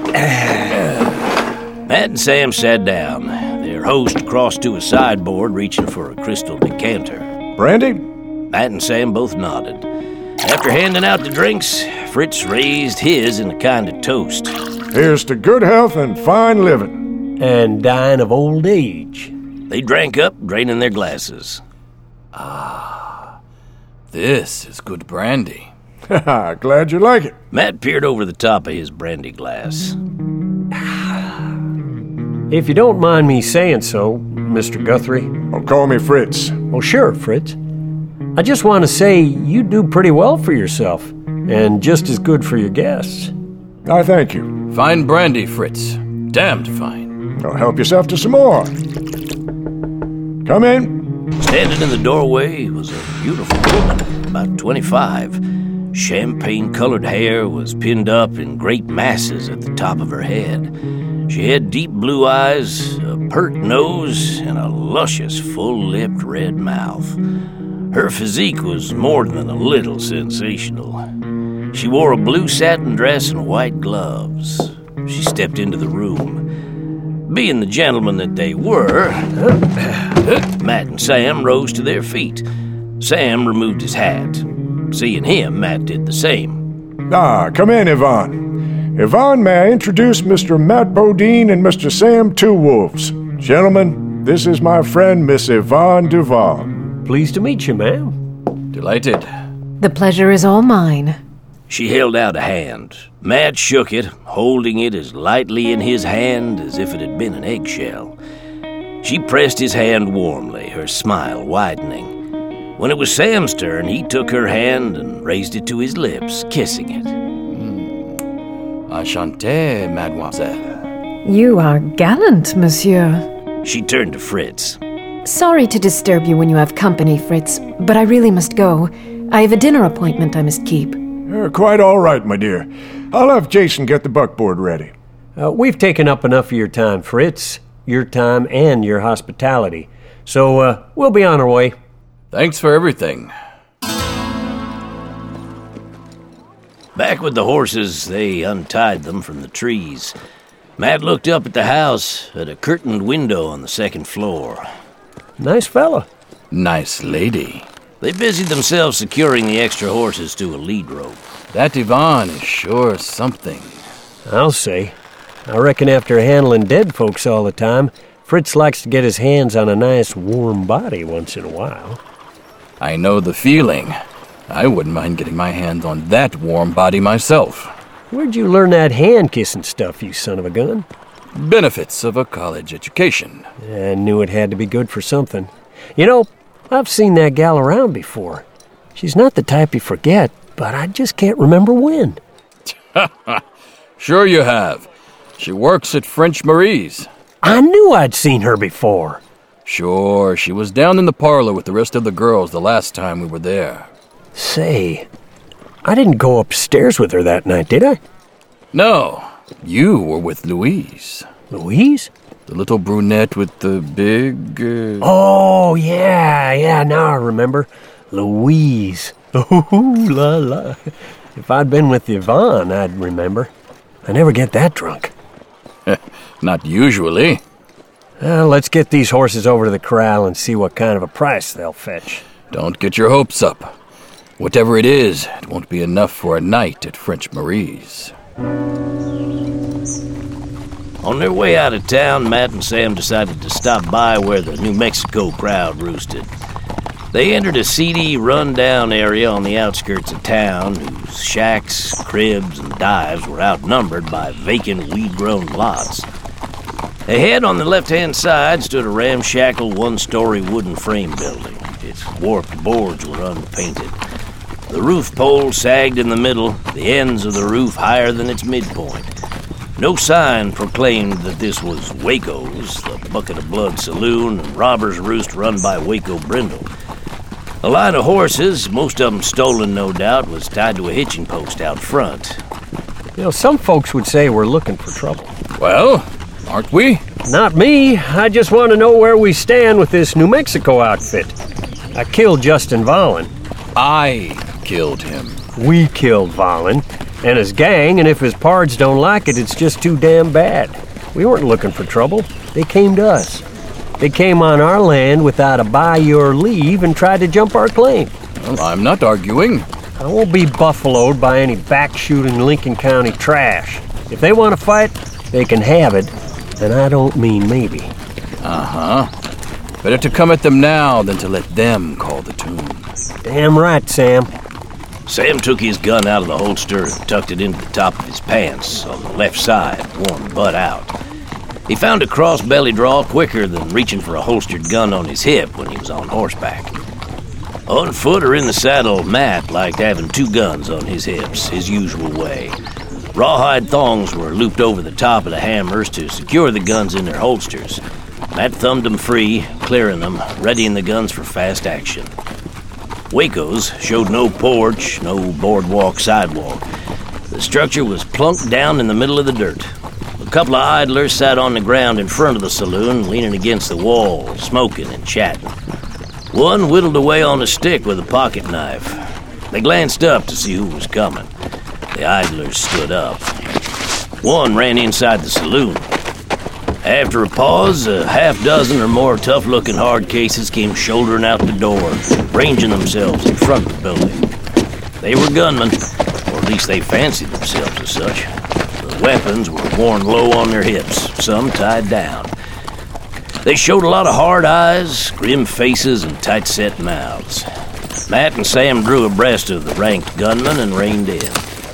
Matt and Sam sat down. Their host crossed to a sideboard, reaching for a crystal decanter. Brandy? Matt and Sam both nodded. After handing out the drinks, Fritz raised his in a kind of toast. Here's to good health and fine living. And dying of old age. They drank up, draining their glasses. Ah, this is good brandy. Glad you like it. Matt peered over the top of his brandy glass. If you don't mind me saying so, Mister Guthrie. Oh, call me Fritz. Oh, sure, Fritz. I just want to say you do pretty well for yourself, and just as good for your guests. I thank you. Fine brandy, Fritz. Damned fine. Well, help yourself to some more. Come in. Standing in the doorway was a beautiful woman, about twenty-five. Champagne-colored hair was pinned up in great masses at the top of her head. She had deep blue eyes, a pert nose, and a luscious, full-lipped red mouth. Her physique was more than a little sensational. She wore a blue satin dress and white gloves. She stepped into the room. Being the gentlemen that they were, Matt and Sam rose to their feet. Sam removed his hat. Seeing him, Matt did the same. Ah, come in, Yvonne. Yvonne, may I introduce Mister Matt Bodine and Mister Sam Two Wolves. Gentlemen, this is my friend, Miss Yvonne Duval. Pleased to meet you, ma'am. Delighted. The pleasure is all mine. She held out a hand. Matt shook it, holding it as lightly in his hand as if it had been an eggshell. She pressed his hand warmly, her smile widening. When it was Sam's turn, he took her hand and raised it to his lips, kissing it. Mm. Enchanté, mademoiselle. You are gallant, monsieur. She turned to Fritz. Sorry to disturb you when you have company, Fritz, but I really must go. I have a dinner appointment I must keep. You're quite all right, my dear. I'll have Jason get the buckboard ready. Uh, we've taken up enough of your time, Fritz. Your time and your hospitality. So, uh, we'll be on our way. Thanks for everything. Back with the horses, they untied them from the trees. Matt looked up at the house, at a curtained window on the second floor. Nice fella. Nice lady. They busied themselves securing the extra horses to a lead rope. That Yvonne is sure something. I'll say. I reckon after handling dead folks all the time, Fritz likes to get his hands on a nice warm body once in a while. I know the feeling. I wouldn't mind getting my hands on that warm body myself. Where'd you learn that hand-kissing stuff, you son of a gun? Benefits of a college education. I knew it had to be good for something. You know, I've seen that gal around before. She's not the type you forget, but I just can't remember when. Sure you have. She works at French Marie's. I knew I'd seen her before. Sure, she was down in the parlor with the rest of the girls the last time we were there. Say, I didn't go upstairs with her that night, did I? No, you were with Louise. Louise? The little brunette with the big... Uh... Oh, yeah, yeah, now I remember. Louise. Ooh, la, la. If I'd been with Yvonne, I'd remember. I never get that drunk. Not usually. Well, let's get these horses over to the corral and see what kind of a price they'll fetch. Don't get your hopes up. Whatever it is, it won't be enough for a night at French Marie's. On their way out of town, Matt and Sam decided to stop by where the New Mexico crowd roosted. They entered a seedy, run-down area on the outskirts of town, whose shacks, cribs, and dives were outnumbered by vacant, weed-grown lots. Ahead on the left-hand side stood a ramshackle one-story wooden frame building. Its warped boards were unpainted. The roof pole sagged in the middle, the ends of the roof higher than its midpoint. No sign proclaimed that this was Waco's, the Bucket of Blood saloon and robber's roost run by Waco Brindle. A line of horses, most of them stolen no doubt, was tied to a hitching post out front. You know, some folks would say we're looking for trouble. Well, aren't we? Not me. I just want to know where we stand with this New Mexico outfit. I killed Justin Vallon. I killed him. We killed Vallon and his gang, and if his pards don't like it, it's just too damn bad. We weren't looking for trouble. They came to us. They came on our land without a by your leave and tried to jump our claim. Well, I'm not arguing. I won't be buffaloed by any back-shooting Lincoln County trash. If they want to fight, they can have it, and I don't mean maybe. Uh-huh. Better to come at them now than to let them call the tune. Damn right, Sam. Sam took his gun out of the holster and tucked it into the top of his pants on the left side, one butt out. He found a cross-belly draw quicker than reaching for a holstered gun on his hip when he was on horseback. On foot or in the saddle, Matt liked having two guns on his hips, his usual way. Rawhide thongs were looped over the top of the hammers to secure the guns in their holsters. Matt thumbed them free, clearing them, readying the guns for fast action. Waco's showed no porch, no boardwalk sidewalk. The structure was plunked down in the middle of the dirt. A couple of idlers sat on the ground in front of the saloon, leaning against the wall, smoking and chatting. One whittled away on a stick with a pocket knife. They glanced up to see who was coming. The idlers stood up. One ran inside the saloon. After a pause, a half dozen or more tough-looking hard cases came shouldering out the door, ranging themselves in front of the building. They were gunmen, or at least they fancied themselves as such. The weapons were worn low on their hips, some tied down. They showed a lot of hard eyes, grim faces, and tight-set mouths. Matt and Sam drew abreast of the ranked gunmen and reined in.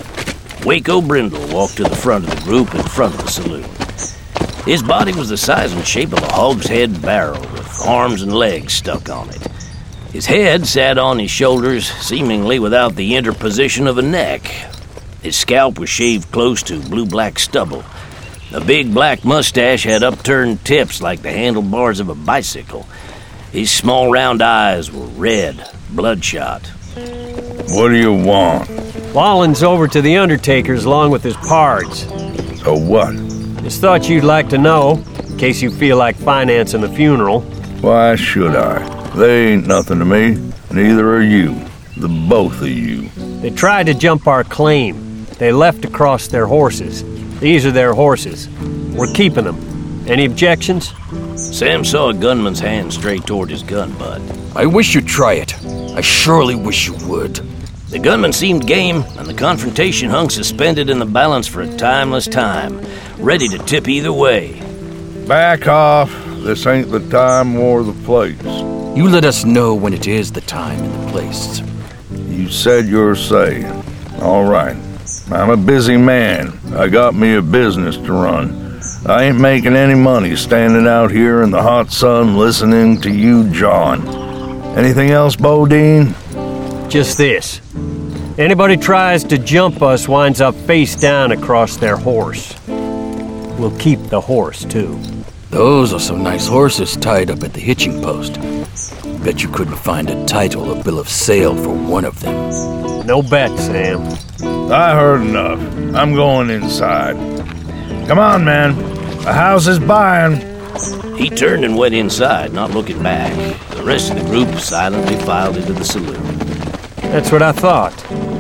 Waco Brindle walked to the front of the group in front of the saloon. His body was the size and shape of a hogshead barrel, with arms and legs stuck on it. His head sat on his shoulders, seemingly without the interposition of a neck. His scalp was shaved close to blue-black stubble. A big black mustache had upturned tips like the handlebars of a bicycle. His small round eyes were red, bloodshot. What do you want? Wallen's over to the Undertaker's along with his pards. So what? Just thought you'd like to know, in case you feel like financing the funeral. Why should I? They ain't nothing to me. Neither are you. The both of you. They tried to jump our claim. They left across their horses. These are their horses. We're keeping them. Any objections? Sam saw a gunman's hand straight toward his gun butt. I wish you'd try it. I surely wish you would. The gunman seemed game, and the confrontation hung suspended in the balance for a timeless time, ready to tip either way. Back off. This ain't the time or the place. You let us know when it is the time and the place. You said your say. All right. I'm a busy man. I got me a business to run. I ain't making any money standing out here in the hot sun listening to you jawing. Anything else, Bodine? Just this. Anybody tries to jump us winds up face down across their horse. We'll keep the horse, too. Those are some nice horses tied up at the hitching post. Bet you couldn't find a title or bill of sale for one of them. No bet, Sam. I heard enough. I'm going inside. Come on, man. The house is buying. He turned and went inside, not looking back. The rest of the group silently filed into the saloon. That's what I thought.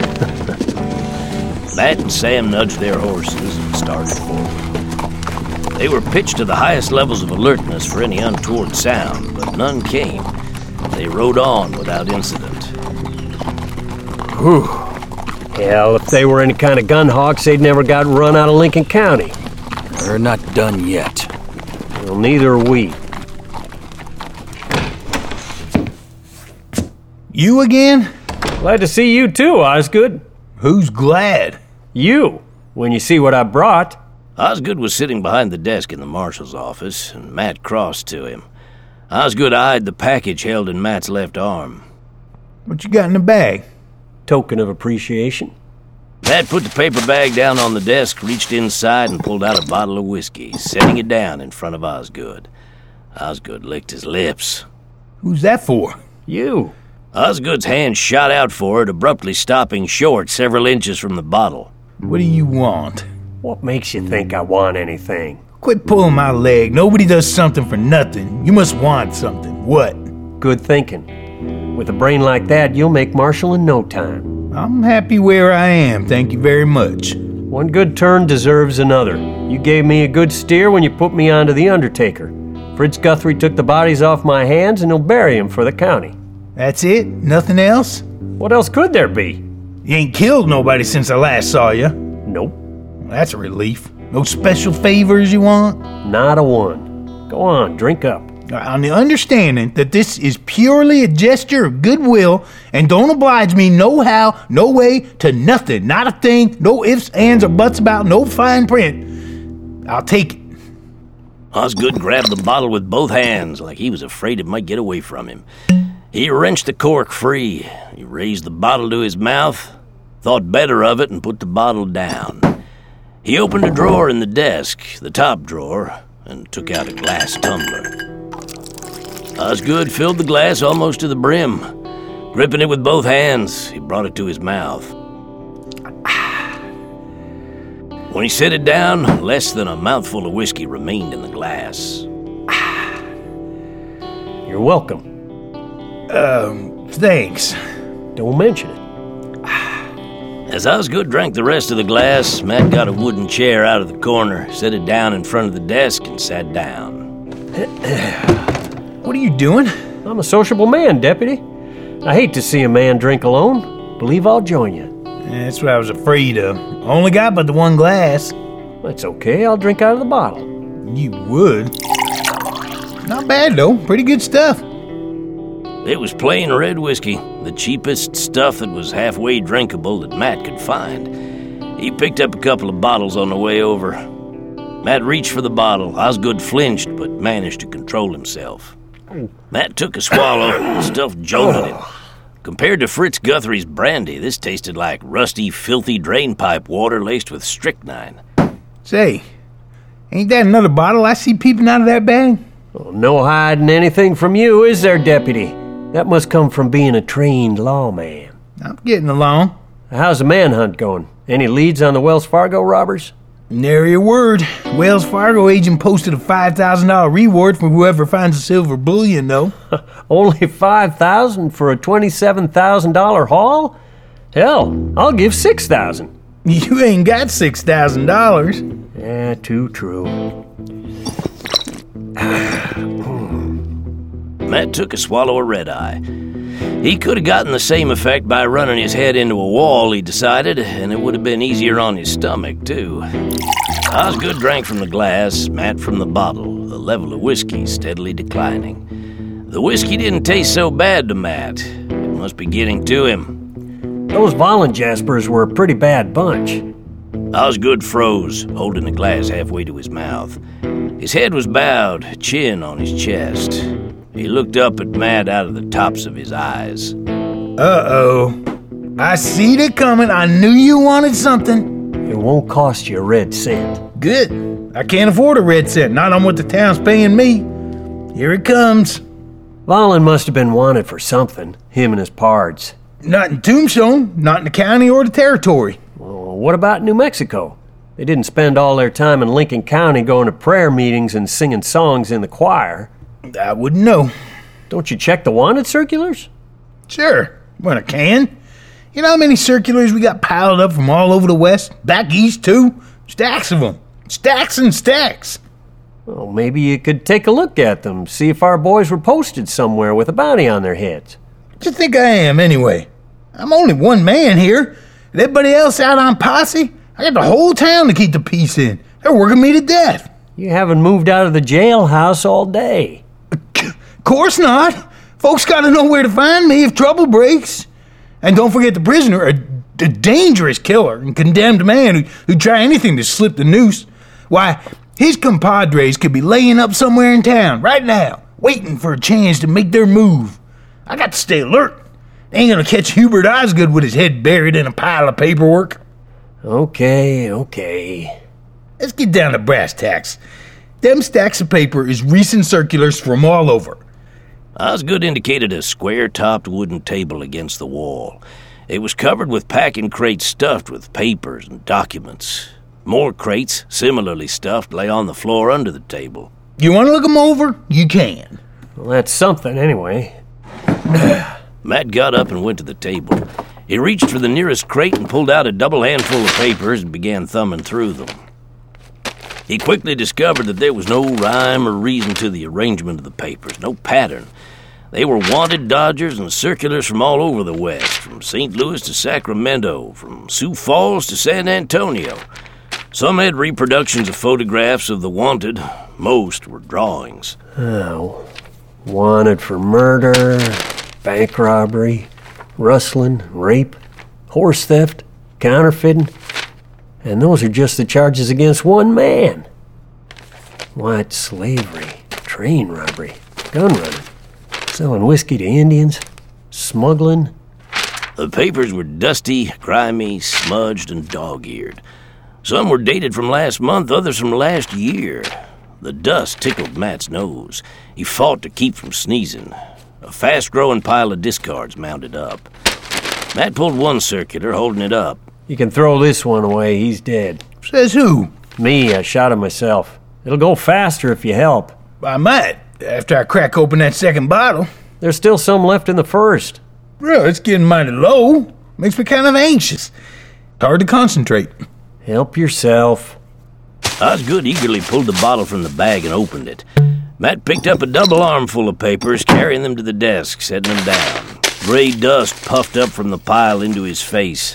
Matt and Sam nudged their horses and started forward. They were pitched to the highest levels of alertness for any untoward sound, but none came. They rode on without incident. Whew. Hell, if they were any kind of gun hawks, they'd never got run out of Lincoln County. They're not done yet. Well, neither are we. You again? Glad to see you too, Osgood. Who's glad? You, when you see what I brought. Osgood was sitting behind the desk in the marshal's office, and Matt crossed to him. Osgood eyed the package held in Matt's left arm. What you got in the bag? Token of appreciation. Matt put the paper bag down on the desk, reached inside, and pulled out a bottle of whiskey, setting it down in front of Osgood. Osgood licked his lips. Who's that for? You. Osgood's hand shot out for it, abruptly stopping short several inches from the bottle. What do you want? What makes you think I want anything? Quit pulling my leg. Nobody does something for nothing. You must want something. What? Good thinking. With a brain like that, you'll make Marshal in no time. I'm happy where I am, thank you very much. One good turn deserves another. You gave me a good steer when you put me onto the Undertaker. Fritz Guthrie took the bodies off my hands and he'll bury them for the county. That's it? Nothing else? What else could there be? You ain't killed nobody since I last saw you. Nope. That's a relief. No special favors you want? Not a one. Go on, drink up. On the understanding that this is purely a gesture of goodwill and don't oblige me no how, no way, to nothing. Not a thing, no ifs, ands, or buts about, no fine print. I'll take it. Osgood grabbed the bottle with both hands like he was afraid it might get away from him. He wrenched the cork free. He raised the bottle to his mouth, thought better of it, and put the bottle down. He opened a drawer in the desk, the top drawer, and took out a glass tumbler. Osgood filled the glass almost to the brim. Gripping it with both hands, he brought it to his mouth. When he set it down, less than a mouthful of whiskey remained in the glass. You're welcome. Um, thanks. Don't mention it. As Osgood drank the rest of the glass, Matt got a wooden chair out of the corner, set it down in front of the desk, and sat down. What are you doing? I'm a sociable man, Deputy. I hate to see a man drink alone. Believe I'll join you. That's what I was afraid of. Only got but the one glass. That's okay. I'll drink out of the bottle. You would? Not bad, though. Pretty good stuff. It was plain red whiskey, the cheapest stuff that was halfway drinkable that Matt could find. He picked up a couple of bottles on the way over. Matt reached for the bottle. Osgood flinched, but managed to control himself. Matt took a swallow, the stuff jolted him. Compared to Fritz Guthrie's brandy, this tasted like rusty, filthy drainpipe water laced with strychnine. Say, ain't that another bottle I see peeping out of that bag? Well, no hiding anything from you, is there, Deputy? That must come from being a trained lawman. I'm getting along. How's the manhunt going? Any leads on the Wells Fargo robbers? Nary a word. Wells Fargo agent posted a five thousand dollars reward for whoever finds the silver bullion, though. Only five thousand dollars for a twenty-seven thousand dollars haul? Hell, I'll give six thousand dollars. You ain't got six thousand dollars. Yeah, too true. Matt took a swallow of red-eye. He could have gotten the same effect by running his head into a wall, he decided, and it would have been easier on his stomach, too. Osgood drank from the glass, Matt from the bottle, the level of whiskey steadily declining. The whiskey didn't taste so bad to Matt. It must be getting to him. Those Wallenjaspers were a pretty bad bunch. Osgood froze, holding the glass halfway to his mouth. His head was bowed, chin on his chest. He looked up at Matt out of the tops of his eyes. Uh-oh. I see it coming. I knew you wanted something. It won't cost you a red cent. Good. I can't afford a red cent, not on what the town's paying me. Here it comes. Wallen must have been wanted for something, him and his pards. Not in Tombstone, not in the county or the territory. Well, what about New Mexico? They didn't spend all their time in Lincoln County going to prayer meetings and singing songs in the choir. I wouldn't know. Don't you check the wanted circulars? Sure, when I can. You know how many circulars we got piled up from all over the West? Back east, too? Stacks of them. Stacks and stacks. Well, maybe you could take a look at them, see if our boys were posted somewhere with a bounty on their heads. What you think I am, anyway? I'm only one man here. And everybody else out on posse? I got the whole town to keep the peace in. They're working me to death. You haven't moved out of the jailhouse all day. Course not. Folks gotta know where to find me if trouble breaks. And don't forget the prisoner, a, a dangerous killer and condemned man who, who'd try anything to slip the noose. Why, his compadres could be laying up somewhere in town right now, waiting for a chance to make their move. I got to stay alert. They ain't gonna catch Hubert Osgood with his head buried in a pile of paperwork. Okay, okay. Let's get down to brass tacks. Them stacks of paper is recent circulars from all over. Osgood indicated a square-topped wooden table against the wall. It was covered with packing crates stuffed with papers and documents. More crates, similarly stuffed, lay on the floor under the table. You want to look them over? You can. Well, that's something, anyway. Matt got up and went to the table. He reached for the nearest crate and pulled out a double handful of papers and began thumbing through them. He quickly discovered that there was no rhyme or reason to the arrangement of the papers, no pattern. They were wanted dodgers and circulars from all over the West, from Saint Louis to Sacramento, from Sioux Falls to San Antonio. Some had reproductions of photographs of the wanted. Most were drawings. Oh, wanted for murder, bank robbery, rustling, rape, horse theft, counterfeiting. And those are just the charges against one man. White slavery, train robbery, gun running, selling whiskey to Indians, smuggling. The papers were dusty, grimy, smudged, and dog-eared. Some were dated from last month, others from last year. The dust tickled Matt's nose. He fought to keep from sneezing. A fast-growing pile of discards mounted up. Matt pulled one circular, holding it up. You can throw this one away. He's dead. Says who? Me. I shot him myself. It'll go faster if you help. I might, after I crack open that second bottle. There's still some left in the first. Bro, it's getting mighty low. Makes me kind of anxious. Hard to concentrate. Help yourself. Osgood eagerly pulled the bottle from the bag and opened it. Matt picked up a double armful of papers, carrying them to the desk, setting them down. Gray dust puffed up from the pile into his face.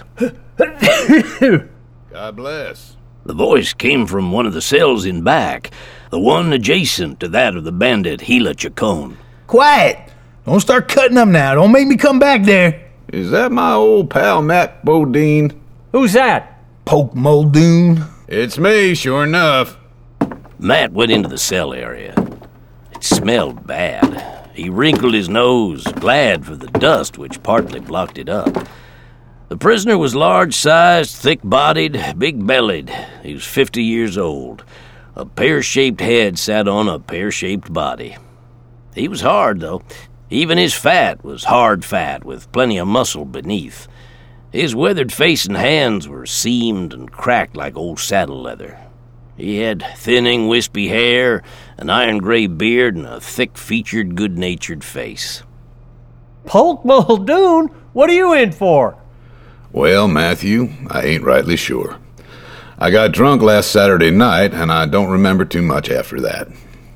God bless. The voice came from one of the cells in back, the one adjacent to that of the bandit Gila Chacon. Quiet! Don't start cutting up now. Don't make me come back there. Is that my old pal Matt Bodine? Who's that? Polk Muldoon. It's me, sure enough. Matt went into the cell area. It smelled bad. He wrinkled his nose, glad for the dust which partly blocked it up. The prisoner was large-sized, thick-bodied, big-bellied. He was fifty years old. A pear-shaped head sat on a pear-shaped body. He was hard, though. Even his fat was hard fat, with plenty of muscle beneath. His weathered face and hands were seamed and cracked like old saddle leather. He had thinning, wispy hair, an iron-gray beard, and a thick-featured, good-natured face. Polk Muldoon? What are you in for? Well, Matthew, I ain't rightly sure. I got drunk last Saturday night, and I don't remember too much after that.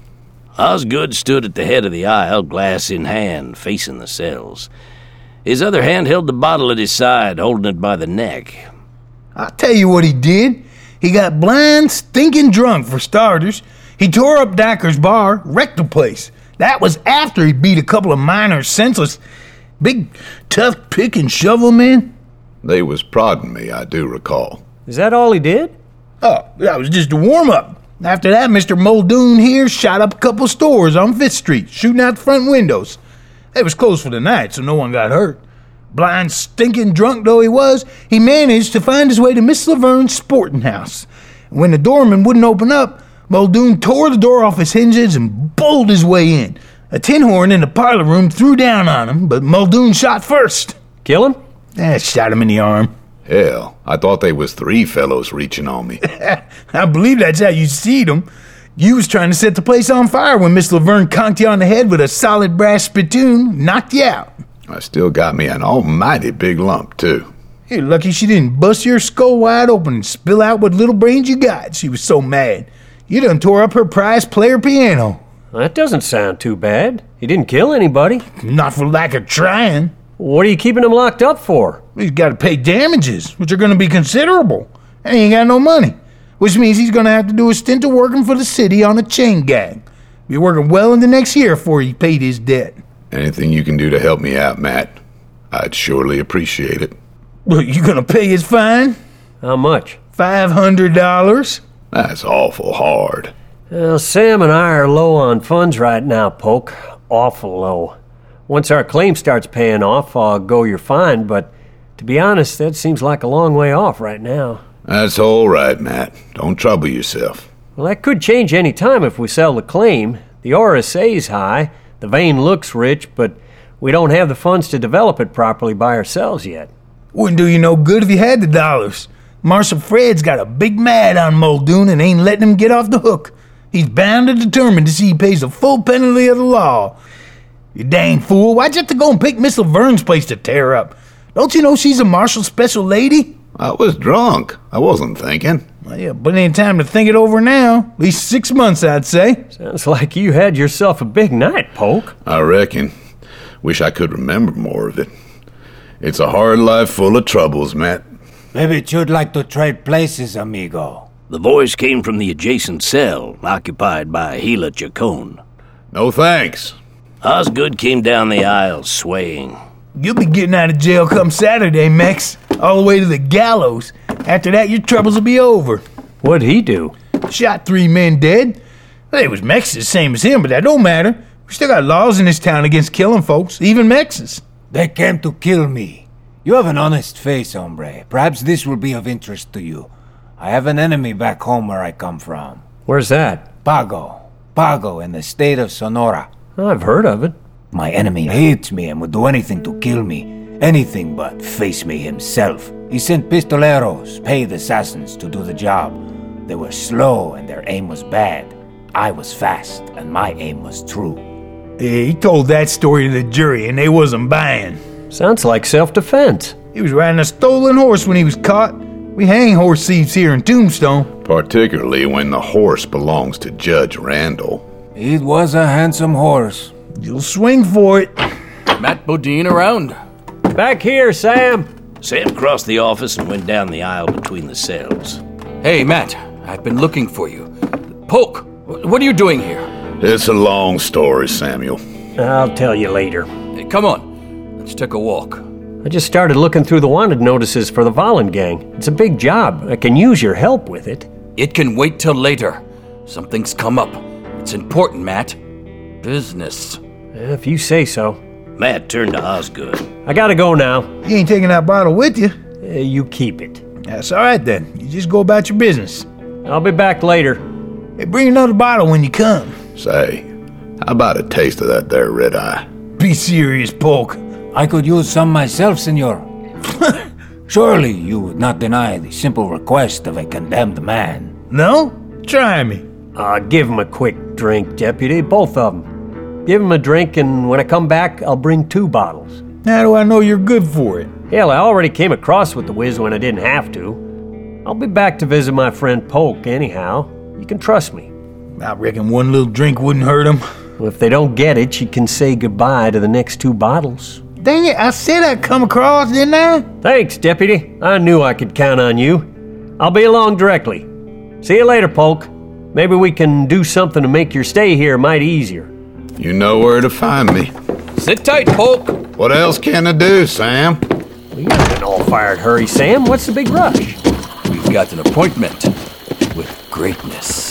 Osgood stood at the head of the aisle, glass in hand, facing the cells. His other hand held the bottle at his side, holding it by the neck. I'll tell you what he did. He got blind, stinking drunk, for starters. He tore up Dacre's bar, wrecked the place. That was after he beat a couple of miners senseless. Big, tough pick and shovel men. They was prodding me, I do recall. Is that all he did? Oh, that was just a warm-up. After that, Mister Muldoon here shot up a couple stores on Fifth Street, shooting out the front windows. They was closed for the night, so no one got hurt. Blind, stinking drunk though he was, he managed to find his way to Miss Laverne's sporting house. And when the doorman wouldn't open up, Muldoon tore the door off his hinges and bowled his way in. A tin horn in the parlor room threw down on him, but Muldoon shot first. Kill him? Eh, shot him in the arm. Hell, I thought they was three fellows reaching on me. I believe that's how you seed them. You was trying to set the place on fire when Miss Laverne conked you on the head with a solid brass spittoon, knocked you out. I still got me an almighty big lump, too. You're lucky she didn't bust your skull wide open and spill out what little brains you got. She was so mad. You done tore up her prize player piano. That doesn't sound too bad. He didn't kill anybody. Not for lack of trying. What are you keeping him locked up for? He's got to pay damages, which are going to be considerable. And he ain't got no money, which means he's going to have to do a stint of working for the city on a chain gang. Be working well into next year before he paid his debt. Anything you can do to help me out, Matt, I'd surely appreciate it. Well, you going to pay his fine? How much? Five hundred dollars. That's awful hard. Well, Sam and I are low on funds right now, Polk. Awful low. Once our claim starts paying off, I'll go your fine, but to be honest, that seems like a long way off right now. That's all right, Matt. Don't trouble yourself. Well, that could change any time if we sell the claim. The R S A's high, the vein looks rich, but we don't have the funds to develop it properly by ourselves yet. Wouldn't do you no good if you had the dollars. Marshal Fred's got a big mad on Muldoon and ain't letting him get off the hook. He's bound and determined to see he pays the full penalty of the law. You dang fool, why'd you have to go and pick Miss Laverne's place to tear up? Don't you know she's a Marshal special lady? I was drunk. I wasn't thinking. Well, yeah, but ain't time to think it over now. At least six months, I'd say. Sounds like you had yourself a big night, Polk. I reckon. Wish I could remember more of it. It's a hard life full of troubles, Matt. Maybe you'd like to trade places, amigo. The voice came from the adjacent cell, occupied by Gila Chacon. No thanks. Osgood came down the aisle, swaying. You'll be getting out of jail come Saturday, Mex. All the way to the gallows. After that, your troubles will be over. What'd he do? Shot three men dead. They was Mexes, same as him, but that don't matter. We still got laws in this town against killing folks, even Mexes. They came to kill me. You have an honest face, hombre. Perhaps this will be of interest to you. I have an enemy back home where I come from. Where's that? Pago. Pago in the state of Sonora. I've heard of it. My enemy hates me and would do anything to kill me. Anything but face me himself. He sent pistoleros, paid assassins, to do the job. They were slow and their aim was bad. I was fast and my aim was true. Yeah, he told that story to the jury and they wasn't buying. Sounds like self-defense. He was riding a stolen horse when he was caught. We hang horse thieves here in Tombstone. Particularly when the horse belongs to Judge Randall. It was a handsome horse. You'll swing for it. Matt Bodine around. Back here, Sam. Sam crossed the office and went down the aisle between the cells. Hey, Matt, I've been looking for you. Polk, what are you doing here? It's a long story, Samuel. I'll tell you later. Hey, come on, let's take a walk. I just started looking through the wanted notices for the Volland gang. It's a big job. I can use your help with it. It can wait till later. Something's come up. It's important, Matt. Business. If you say so. Matt turned to Osgood. I gotta go now. You ain't taking that bottle with you. Uh, you keep it. That's all right then. You just go about your business. I'll be back later. Hey, bring another bottle when you come. Say, how about a taste of that there red eye? Be serious, Polk. I could use some myself, senor. Surely you would not deny the simple request of a condemned man. No? Try me. Uh, give him a quick drink, Deputy. Both of them. Give him a drink, and when I come back, I'll bring two bottles. How do I know you're good for it? Hell, I already came across with the whiz when I didn't have to. I'll be back to visit my friend Polk anyhow. You can trust me. I reckon one little drink wouldn't hurt him. Well, if they don't get it, you can say goodbye to the next two bottles. Dang it, I said I'd come across, didn't I? Thanks, Deputy. I knew I could count on you. I'll be along directly. See you later, Polk. Maybe we can do something to make your stay here mighty easier. You know where to find me. Sit tight, Polk. What else can I do, Sam? Well, you're in an all-fired hurry, Sam. What's the big rush? We've got an appointment with greatness.